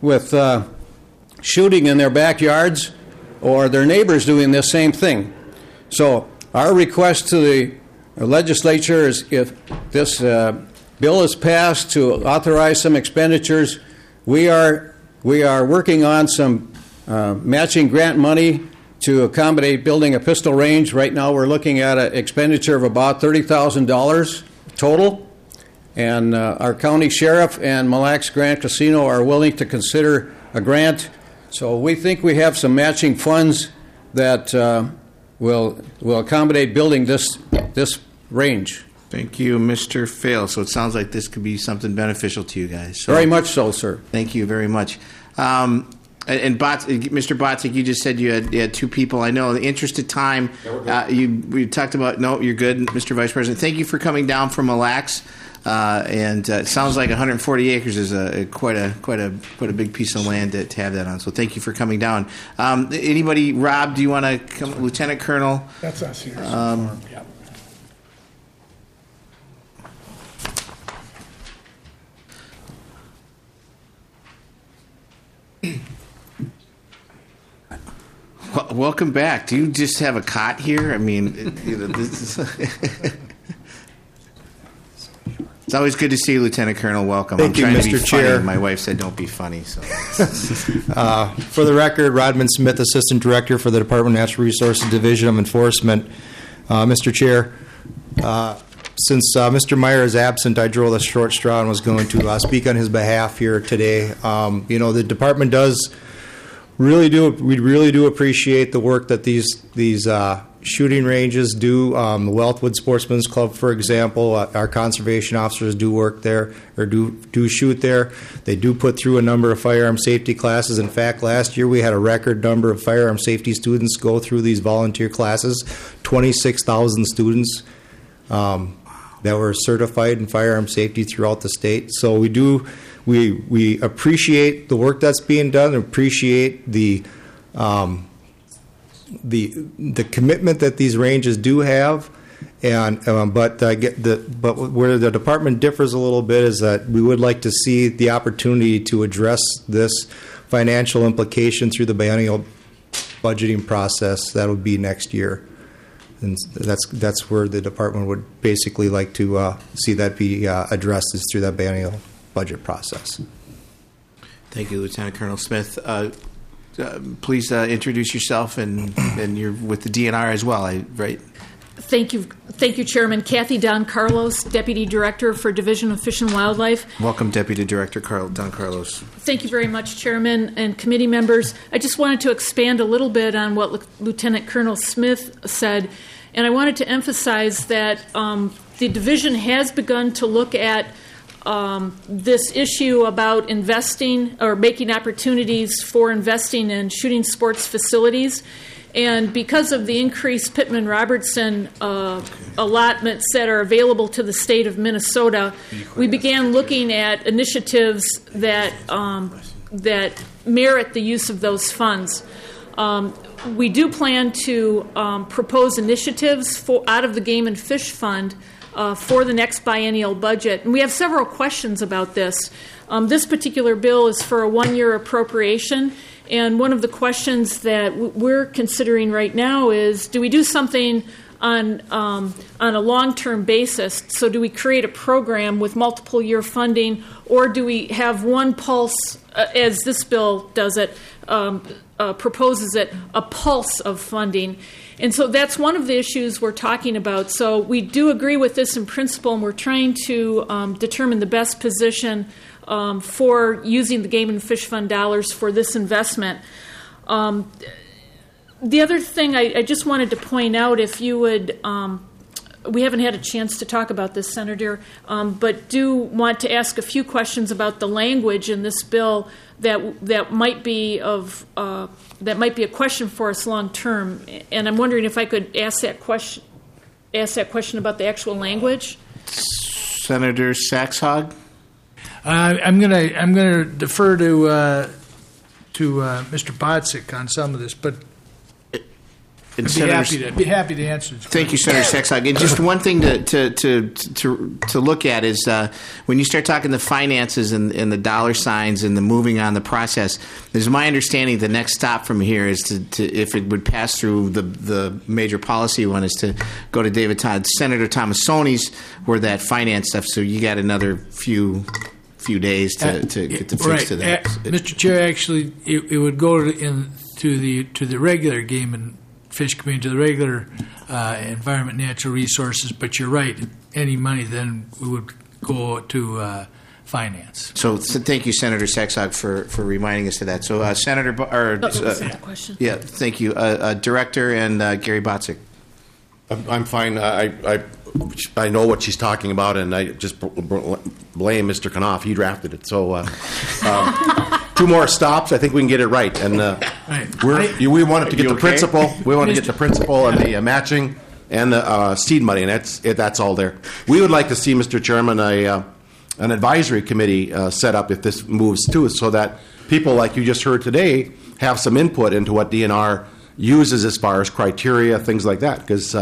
shooting in their backyards or their neighbors doing the same thing. So our request to the legislature is, if this bill is passed to authorize some expenditures, we are working on some matching grant money to accommodate building a pistol range. Right now we're looking at an expenditure of about $30,000 total. And our county sheriff and Mille Lacs Grand Casino are willing to consider a grant. So we think we have some matching funds that will accommodate building this range. Thank you, Mr. Fail. So it sounds like this could be something beneficial to you guys. So, very much so, sir. Thank you very much. And Mr. Botzik, you just said you had 2 people. I know, in the interest of time, we talked about. No, you're good, Mr. Vice President. Thank you for coming down from Mille Lacs. And it sounds like 140 acres is quite a big piece of land to have that on. So thank you for coming down. Anybody, Rob? Do you want to come, Lieutenant Colonel? That's us here. Yeah. Welcome back. Do you just have a cot here? I mean, this is it's always good to see you, Lieutenant Colonel. Welcome. Thank you, I'm trying Mr. to be Chair. funny. My wife said don't be funny. So, for the record, Rodman Smith, Assistant Director for the Department of Natural Resources Division of Enforcement. Mr. Chair, since Mr. Meyer is absent, I drew the short straw and was going to speak on his behalf here today. The department we really do appreciate the work that these shooting ranges do. The Wealthwood Sportsman's Club, for example, our conservation officers do work there, or do shoot there. They do put through a number of firearm safety classes. In fact, last year we had a record number of firearm safety students go through these volunteer classes, 26,000 students that were certified in firearm safety throughout the state. So we appreciate the work that's being done, and appreciate the commitment that these ranges do have, and but where the department differs a little bit is that we would like to see the opportunity to address this financial implication through the biennial budgeting process. That would be next year, and that's where the department would basically like to see that be addressed, is through that biennial budget process. thank you, Lieutenant Colonel Smith. Please introduce yourself, and you're with the DNR as well, right? Thank you, Chairman. Kathy Don Carlos, Deputy Director for Division of Fish and Wildlife. Welcome, Deputy Director Don Carlos. Thank you very much, Chairman and committee members. I just wanted to expand a little bit on what Lieutenant Colonel Smith said, and I wanted to emphasize that the division has begun to look at this issue about investing or making opportunities for investing in shooting sports facilities. And because of the increased Pittman-Robertson allotments that are available to the state of Minnesota, we began looking at initiatives that that merit the use of those funds. We do plan to propose initiatives out of the Game and Fish Fund for the next biennial budget. And we have several questions about this. This particular bill is for a one-year appropriation, and one of the questions that we're considering right now is, do we do something on a long-term basis? So do we create a program with multiple year funding, or do we have one pulse, as this bill does it, proposes it, a pulse of funding? And so that's one of the issues we're talking about. So we do agree with this in principle, and we're trying to determine the best position for using the Game and Fish Fund dollars for this investment. The other thing I just wanted to point out, if you would, we haven't had a chance to talk about this, Senator, but do want to ask a few questions about the language in this bill that might be a question for us long term. And I'm wondering if I could ask that question about the actual language. Senator Saxhog. I'm gonna defer to Mr. Botzik on some of this, but I'd be happy to answer. Thank you, Senator Saxhog. And just one thing to look at is when you start talking the finances and the dollar signs and the moving on the process. There's my understanding the next stop from here is to if it would pass through the major policy one is to go to Senator Tomassoni's where that finance stuff. So you got another few days to get the fix to that. Mr. Chair, actually, it would go to the regular Game and Fish Committee, to the regular Environment and Natural Resources. But you're right. Any money then would go to finance. So thank you, Senator Saxhog, for reminding us of that. So Senator, question. Yeah, thank you, Director and Gary Botzik. I'm fine. I know what she's talking about, and I just blame Mr. Knopf. He drafted it. So 2 more stops. I think we can get it right. And we wanted to get the principle. We want to get the principle and the matching and the seed money, and that's all there. We would like to see, Mr. Chairman, an advisory committee set up if this moves to us, so that people like you just heard today have some input into what DNR uses as far as criteria, things like that, because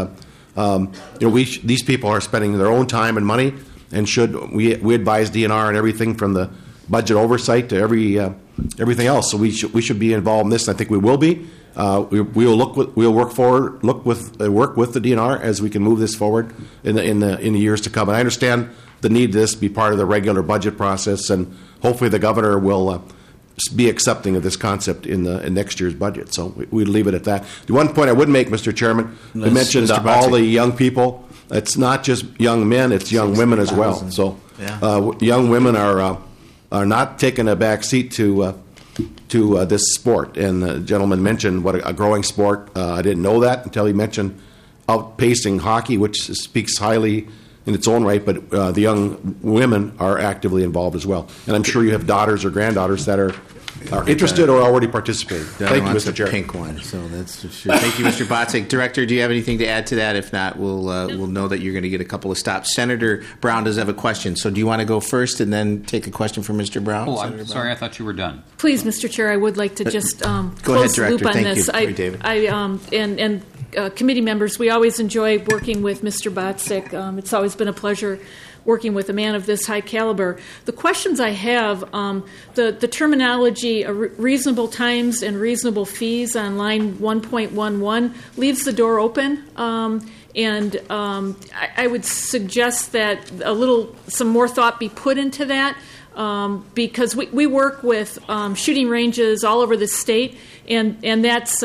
these people are spending their own time and money, and we advise DNR on everything from the budget oversight to everything else. So we should be involved in this, and I think we will be. We'll work with the DNR as we can move this forward in the years to come. And I understand the need of this to be part of the regular budget process, and hopefully the governor will be accepting of this concept in next year's budget. So we'd leave it at that. The one point I would make, Mr. Chairman, we mentioned all the young people. It's not just young men; it's young women as well. So young women are not taking a back seat to this sport. And the gentleman mentioned what a growing sport. I didn't know that until he mentioned outpacing hockey, which speaks highly in its own right, but the young women are actively involved as well. And I'm sure you have daughters or granddaughters that are interested or already participating. Thank you, Mr. Chair. Pink one, so that's for sure. Thank you, Mr. Botzik. Director, do you have anything to add to that? If not, we'll know that you're going to get a couple of stops. Senator Brown does have a question, so do you want to go first and then take a question from Mr. Brown? Oh, I'm sorry, I thought you were done. Please, Mr. Chair, I would like to just close the loop on Thank this. You. David. And committee members, we always enjoy working with Mr. Botzik. It's always been a pleasure working with a man of this high caliber. The questions I have, the terminology reasonable times and reasonable fees on line 1.11 leaves the door open. And I would suggest that some more thought be put into that, because we work with shooting ranges all over the state, and that's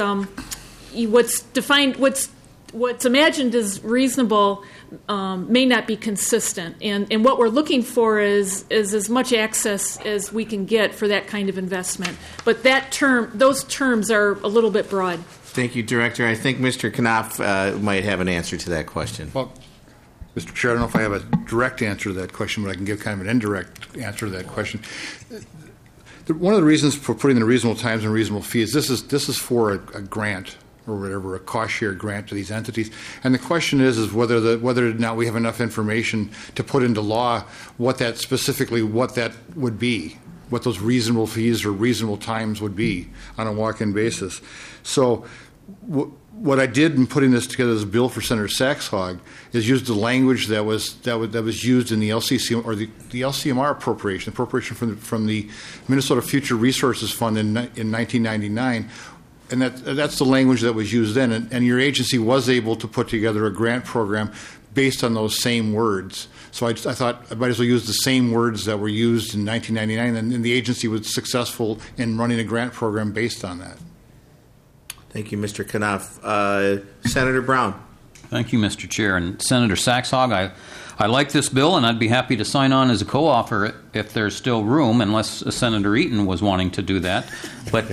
what's imagined as reasonable may not be consistent, and what we're looking for is as much access as we can get for that kind of investment. But those terms are a little bit broad. Thank you, Director. I think Mr. Knopf might have an answer to that question. Well, Mr. Chair, I don't know if I have a direct answer to that question, but I can give kind of an indirect answer to that question. One of the reasons for putting the reasonable times and reasonable fees, this is for a grant or whatever, a cost share grant to these entities. And the question is whether or not we have enough information to put into law what that would be. what those reasonable fees or reasonable times would be on a walk-in basis. So what I did in putting this together as a bill for Senator Saxhog is use the language that was used in the LCCM or the LCMR appropriation from the Minnesota Future Resources Fund in 1999. And that's the language that was used then. And your agency was able to put together a grant program based on those same words. So I thought I might as well use the same words that were used in 1999, and the agency was successful in running a grant program based on that. Thank you, Mr. Knopf. Senator Brown. Thank you, Mr. Chair. And Senator Saxhog, I like this bill, and I'd be happy to sign on as a co-author if there's still room, unless Senator Eaton was wanting to do that. But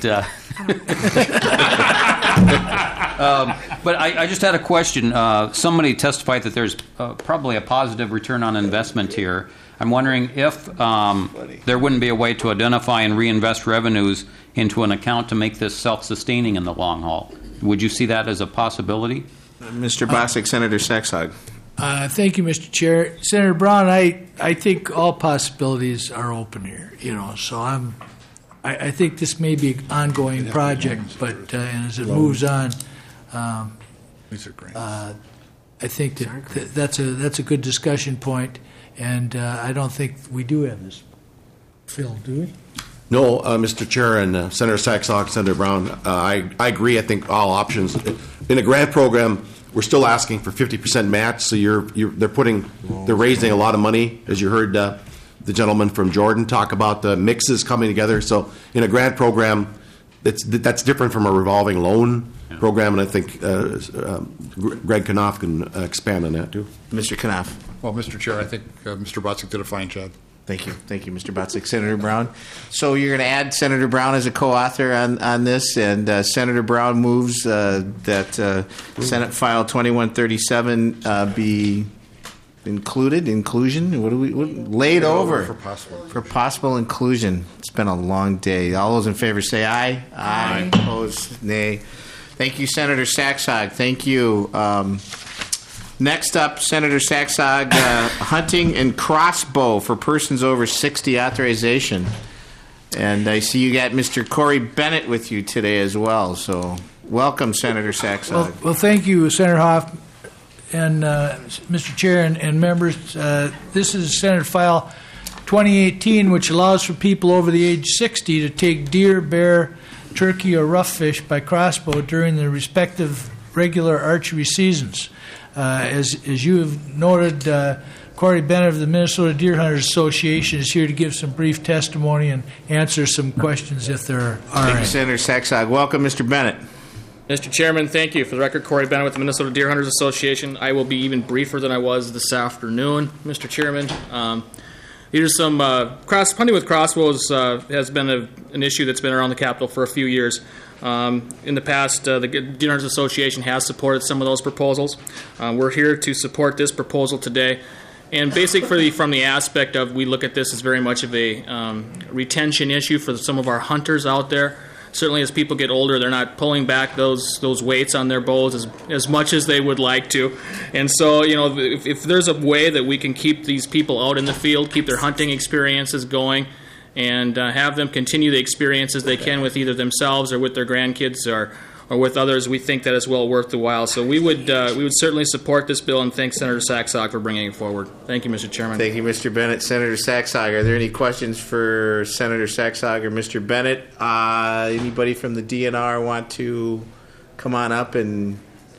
but I just had a question. Somebody testified that there's probably a positive return on investment here. I'm wondering if there wouldn't be a way to identify and reinvest revenues into an account to make this self-sustaining in the long haul. Would you see that as a possibility? Mr. Bosick, Senator Saxhog. Thank you, Mr. Chair. Senator Brown, I think all possibilities are open here. So I think this may be an ongoing project, but and as it moves on, I think that's a good discussion point, and I don't think we do have this. Phil, do we? No, Mr. Chair and Senator Saxhog, Senator Brown, I agree. I think all options in a grant program. We're still asking for 50% match, so they're raising a lot of money, as you heard the gentleman from Jordan talk about the mixes coming together. So in a grant program, that's different from a revolving loan program, and I think Greg Knopf can expand on that too. Mr. Knopf. Well, Mr. Chair, I think Mr. Bosick did a fine job. Thank you, Mr. Bosick. Senator Brown. So you're going to add Senator Brown as a co-author on this, and Senator Brown moves that Senate File 2137 be inclusion. What do we laid over for possible inclusion? It's been a long day. All those in favor say aye. Aye. Opposed, nay. Thank you, Senator Saxhog. Thank you. Next up, Senator Saxhog, hunting and crossbow for persons over 60 authorization. And I see you got Mr. Corey Bennett with you today as well. So welcome, Senator Saxhog. Well, thank you, Senator Hoff and Mr. Chair and members. This is Senate File 2018, which allows for people over the age 60 to take deer, bear, turkey, or rough-fish by crossbow during the respective regular archery seasons. As you have noted, Corey Bennett of the Minnesota Deer Hunters Association is here to give some brief testimony and answer some questions if there are Thank any. you, Senator Saxhog. Welcome, Mr. Bennett. Mr. Chairman, thank you. For the record, Corey Bennett with the Minnesota Deer Hunters Association. I will be even briefer than I was this afternoon, Mr. Chairman. These are some hunting with crossbows has been an issue that's been around the Capitol for a few years. In the past, the Deer Hunters Association has supported some of those proposals. We're here to support this proposal today. And basically from the aspect of we look at this as very much of a retention issue for some of our hunters out there. Certainly as people get older, they're not pulling back those weights on their bows as much as they would like to. And so, if there's a way that we can keep these people out in the field, keep their hunting experiences going, and have them continue the experiences they can with either themselves or with their grandkids or with others, we think that is well worth the while. So we would certainly support this bill and thank Senator Saxhog for bringing it forward. Thank you, Mr. Chairman. Thank you, Mr. Bennett. Senator Saxhog, are there any questions for Senator Saxhog or Mr. Bennett? Anybody from the DNR want to come on up and...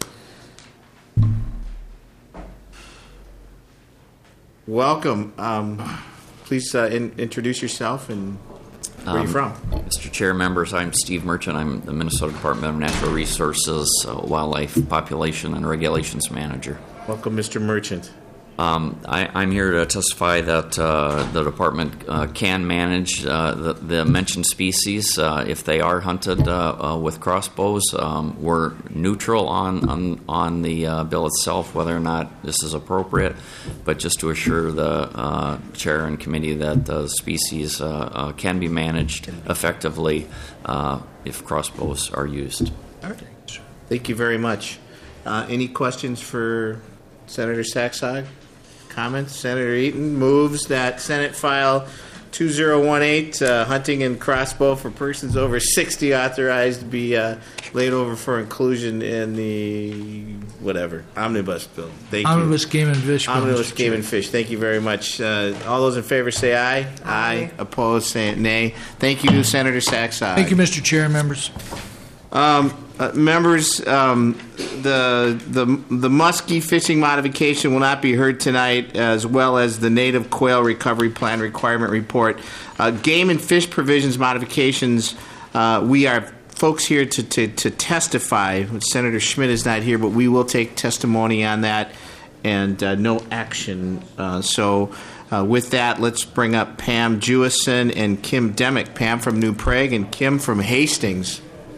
Welcome. Please introduce yourself and where are you from? Mr. Chair, members, I'm Steve Merchant. I'm the Minnesota Department of Natural Resources Wildlife Population and Regulations Manager. Welcome, Mr. Merchant. I'm here to testify that the department can manage the mentioned species if they are hunted with crossbows. We're neutral on the bill itself, whether or not this is appropriate, but just to assure the chair and committee that the species can be managed effectively if crossbows are used. All right. Thank you very much. Any questions for Senator Saxhog? Comments? Senator Eaton moves that Senate File 2018, hunting and crossbow for persons over 60 authorized to be laid over for inclusion in the omnibus bill. Thank Omnibus you. Game and Fish bill. Omnibus Mr. Game Chair. and Fish. Thank you very much. All those in favor say aye. Aye. Opposed say nay. Thank you, Senator Sachs. Aye. Thank you, Mr. Chair and members. Members, the muskie fishing modification will not be heard tonight, as well as the native quail recovery plan requirement report. Game and fish provisions modifications, we are folks here to testify. Senator Schmidt is not here, but we will take testimony on that, and no action. With that, let's bring up Pam Jewison and Kim Demick. Pam from New Prague and Kim from Hastings.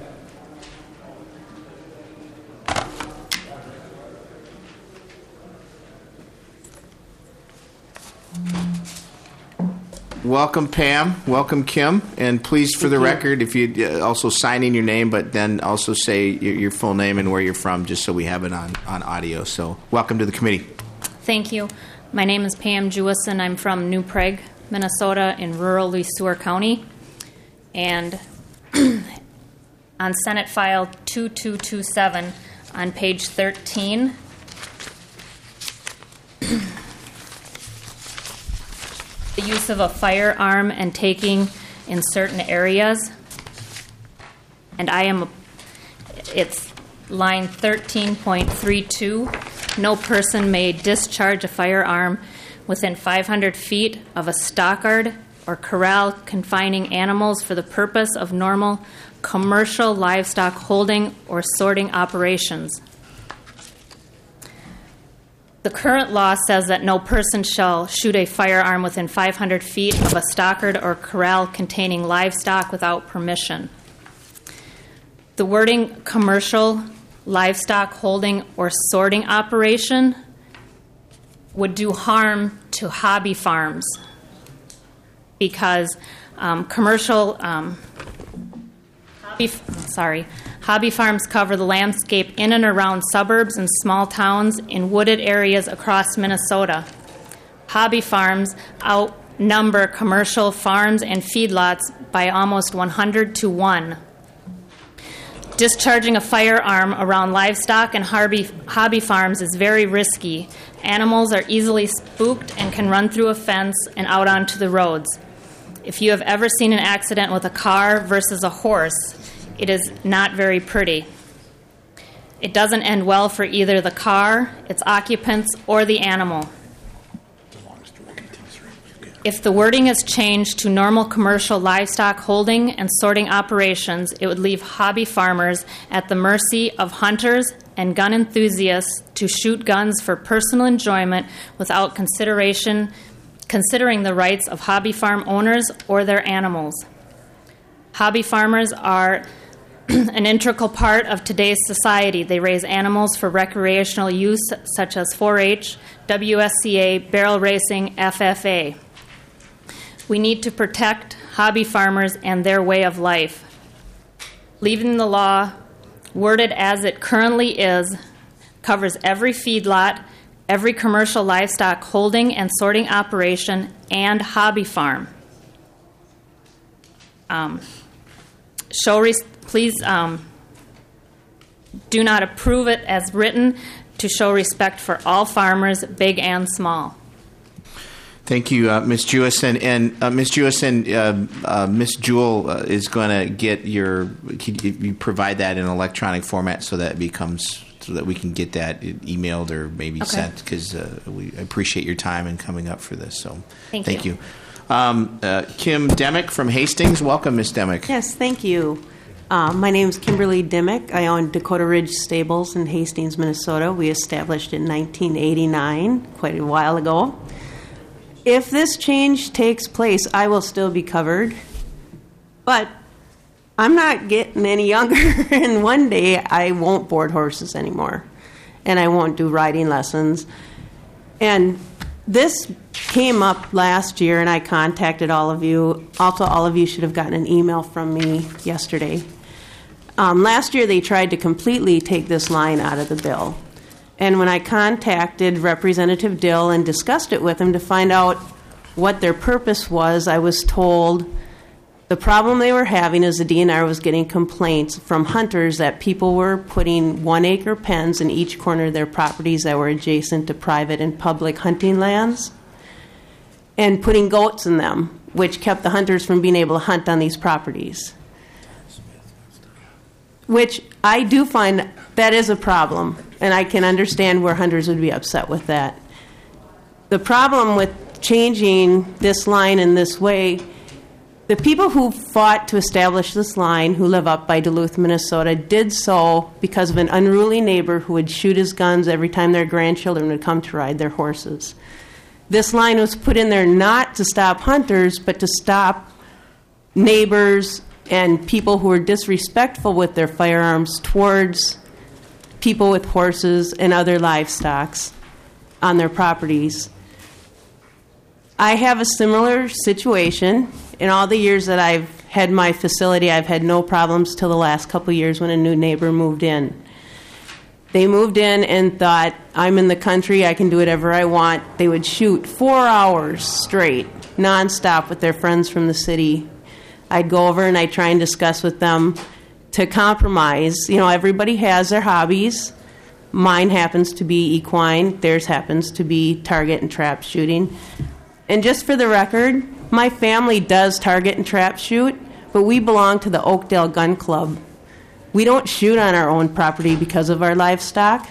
Welcome, Pam. Welcome, Kim. And please, for the record, if you also sign in your name, but then also say your full name and where you're from, just so we have it on audio. So, welcome to the committee. Thank you. My name is Pam Jewison. I'm from New Prague, Minnesota, in rural Le Sueur County. And on Senate File 2227, on page 13, the use of a firearm and taking in certain areas. And it's line 13.32. No person may discharge a firearm within 500 feet of a stockyard or corral confining animals for the purpose of normal commercial livestock holding or sorting operations. The current law says that no person shall shoot a firearm within 500 feet of a stockyard or corral containing livestock without permission. The wording commercial livestock holding or sorting operation would do harm to hobby farms because hobby farms cover the landscape in and around suburbs and small towns in wooded areas across Minnesota. Hobby farms outnumber commercial farms and feedlots by almost 100 to 1. Discharging a firearm around livestock and hobby farms is very risky. Animals are easily spooked and can run through a fence and out onto the roads. If you have ever seen an accident with a car versus a horse, it is not very pretty. It doesn't end well for either the car, its occupants, or the animal. If the wording is changed to normal commercial livestock holding and sorting operations, it would leave hobby farmers at the mercy of hunters and gun enthusiasts to shoot guns for personal enjoyment without considering the rights of hobby farm owners or their animals. Hobby farmers are an integral part of today's society. They raise animals for recreational use, such as 4-H, WSCA, barrel racing, FFA. We need to protect hobby farmers and their way of life. Leaving the law worded as it currently is covers every feedlot, every commercial livestock holding and sorting operation, and hobby farm. Please do not approve it as written to show respect for all farmers, big and small. Thank you, Ms. Jewison. And Ms. Jewison, Ms. Jewell is going to get you provide that in electronic format so that we can get that emailed or maybe sent, because we appreciate your time and coming up for this. So thank you. Kim Demick from Hastings. Welcome, Ms. Demick. Yes, thank you. My name is Kimberly Dimick. I own Dakota Ridge Stables in Hastings, Minnesota. We established in 1989, quite a while ago. If this change takes place, I will still be covered. But I'm not getting any younger, and one day I won't board horses anymore, and I won't do riding lessons. And this came up last year, and I contacted all of you. Also, all of you should have gotten an email from me yesterday. Last year, they tried to completely take this line out of the bill. And when I contacted Representative Dill and discussed it with him to find out what their purpose was, I was told the problem they were having is the DNR was getting complaints from hunters that people were putting 1-acre pens in each corner of their properties that were adjacent to private and public hunting lands and putting goats in them, which kept the hunters from being able to hunt on these properties. Which I do find that is a problem, and I can understand where hunters would be upset with that. The problem with changing this line in this way, the people who fought to establish this line, who live up by Duluth, Minnesota, did so because of an unruly neighbor who would shoot his guns every time their grandchildren would come to ride their horses. This line was put in there not to stop hunters, but to stop neighbors and people who were disrespectful with their firearms towards people with horses and other livestock on their properties. I have a similar situation. In all the years that I've had my facility, I've had no problems till the last couple of years when a new neighbor moved in. They moved in and thought, I'm in the country, I can do whatever I want. They would shoot 4 hours straight, nonstop, with their friends from the city. I'd go over and I'd try and discuss with them to compromise. You know, everybody has their hobbies. Mine happens to be equine. Theirs happens to be target and trap shooting. And just for the record, my family does target and trap shoot, but we belong to the Oakdale Gun Club. We don't shoot on our own property because of our livestock.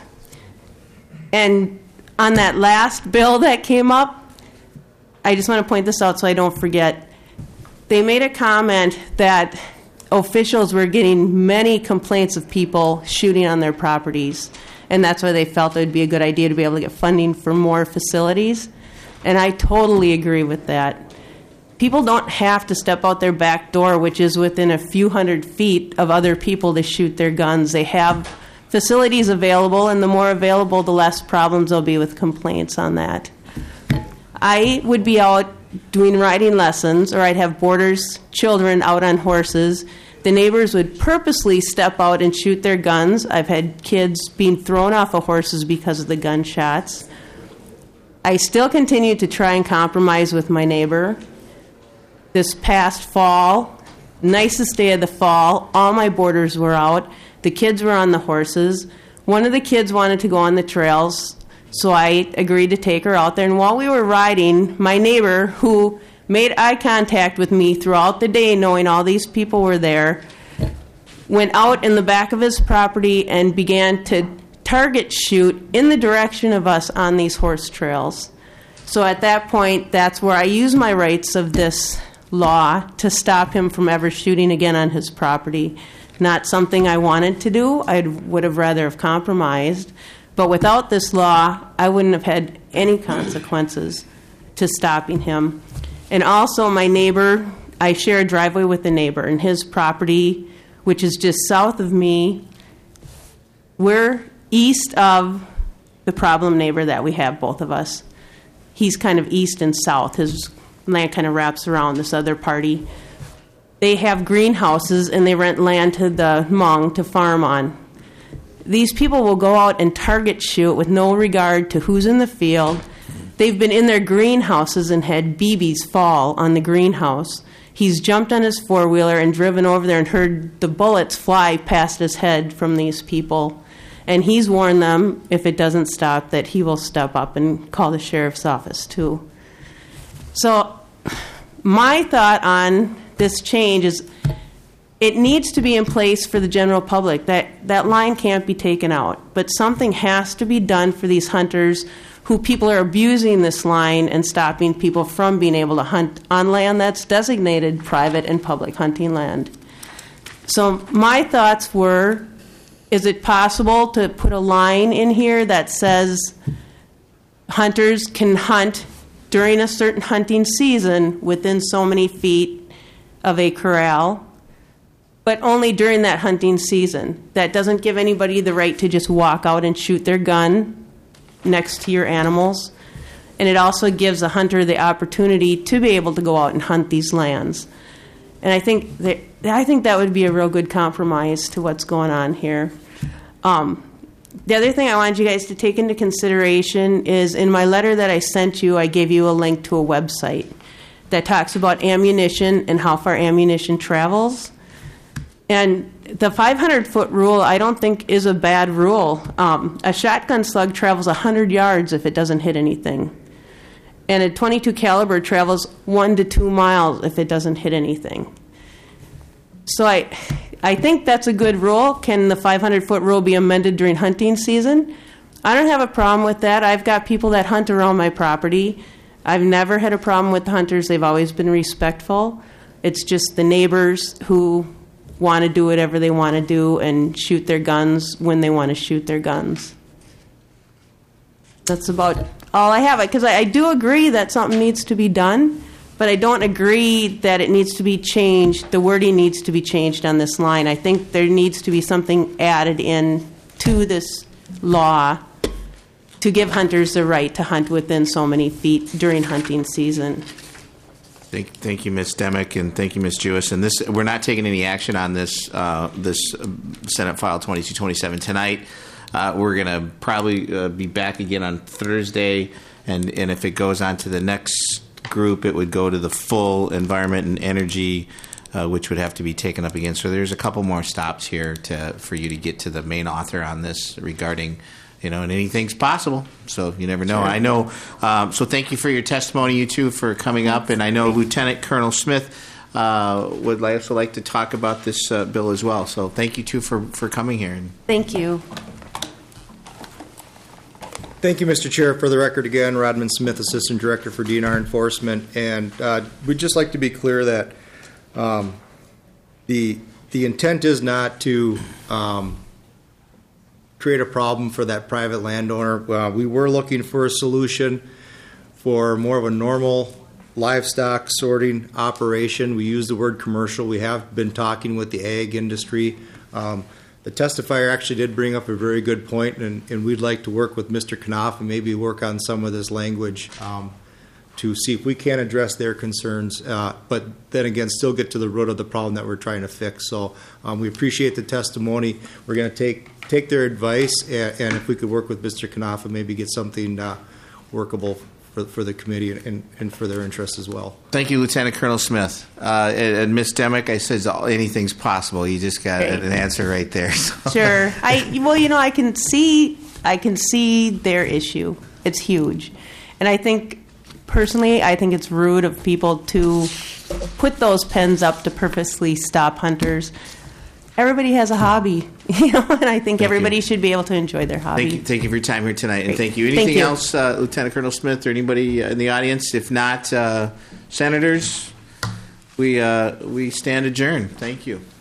And on that last bill that came up, I just want to point this out so I don't forget. They made a comment that officials were getting many complaints of people shooting on their properties, and that's why they felt it would be a good idea to be able to get funding for more facilities. And I totally agree with that. People don't have to step out their back door, which is within a few hundred feet of other people, to shoot their guns. They have facilities available, and the more available, the less problems there'll be with complaints on that. I would be out doing riding lessons, or I'd have boarders' children out on horses. The neighbors would purposely step out and shoot their guns. I've had kids being thrown off of horses because of the gunshots. I still continue to try and compromise with my neighbor. This past fall, nicest day of the fall, all my boarders were out. The kids were on the horses. One of the kids wanted to go on the trails, so I agreed to take her out there. And while we were riding, my neighbor, who made eye contact with me throughout the day, knowing all these people were there, went out in the back of his property and began to target shoot in the direction of us on these horse trails. So at that point, that's where I used my rights of this law to stop him from ever shooting again on his property. Not something I wanted to do. I would have rather have compromised. But without this law, I wouldn't have had any consequences to stopping him. And also my neighbor, I share a driveway with a neighbor, and his property, which is just south of me, we're east of the problem neighbor that we have, both of us. He's kind of east and south. His land kind of wraps around this other party. They have greenhouses, and they rent land to the Hmong to farm on. These people will go out and target shoot with no regard to who's in the field. They've been in their greenhouses and had BBs fall on the greenhouse. He's jumped on his four-wheeler and driven over there and heard the bullets fly past his head from these people. And he's warned them, if it doesn't stop, that he will step up and call the sheriff's office too. So my thought on this change is it needs to be in place for the general public. That line can't be taken out. But something has to be done for these hunters who people are abusing this line and stopping people from being able to hunt on land that's designated private and public hunting land. So my thoughts were, is it possible to put a line in here that says hunters can hunt during a certain hunting season within so many feet of a corral, but only during that hunting season? That doesn't give anybody the right to just walk out and shoot their gun next to your animals. And it also gives a hunter the opportunity to be able to go out and hunt these lands. And I think that would be a real good compromise to what's going on here. The other thing I wanted you guys to take into consideration is in my letter that I sent you, I gave you a link to a website. that talks about ammunition and how far ammunition travels. And the 500-foot rule, I don't think, is a bad rule. A shotgun slug travels 100 yards if it doesn't hit anything. And a .22 caliber travels 1 to 2 miles if it doesn't hit anything. So I think that's a good rule. Can the 500-foot rule be amended during hunting season? I don't have a problem with that. I've got people that hunt around my property. I've never had a problem with the hunters. They've always been respectful. It's just the neighbors who want to do whatever they want to do and shoot their guns when they want to shoot their guns. That's about all I have. Because I do agree that something needs to be done, but I don't agree that it needs to be changed. The wording needs to be changed on this line. I think there needs to be something added in to this law to give hunters the right to hunt within so many feet during hunting season. Thank you, Ms. Demick, and thank you, Ms. Jewis. And we're not taking any action on this Senate File 2227 tonight. We're going to probably be back again on Thursday, and if it goes on to the next group, it would go to the full Environment and Energy, which would have to be taken up again. So there's a couple more stops here for you to get to the main author on this regarding, and anything's possible. So you never know. Sure. I know. So thank you for your testimony, you two, for coming up. And I know Lieutenant Colonel Smith would also like to talk about this bill as well. So thank you two for coming here. Thank you. Thank you, Mr. Chair. For the record again, Rodman Smith, Assistant Director for DNR Enforcement. And we'd just like to be clear that the intent is not to create a problem for that private landowner. We were looking for a solution for more of a normal livestock sorting operation. We use the word commercial. We have been talking with the ag industry. The testifier actually did bring up a very good point, and we'd like to work with Mr. Knopf and maybe work on some of this language to see if we can address their concerns, but then again, still get to the root of the problem that we're trying to fix. So we appreciate the testimony. We're going to take their advice, and if we could work with Mr. Knopf and maybe get something workable for the committee and for their interests as well. Thank you, Lieutenant Colonel Smith. And Ms. Demick, I said anything's possible. You just got an answer right there. So. Sure. I can see their issue. It's huge. And I think, personally, it's rude of people to put those pens up to purposely stop hunters. Everybody has a hobby, and I think everybody should be able to enjoy their hobby. Thank you for your time here tonight, and Great. thank you. Anything else, Lieutenant Colonel Smith, or anybody in the audience? If not, senators, we stand adjourned. Thank you.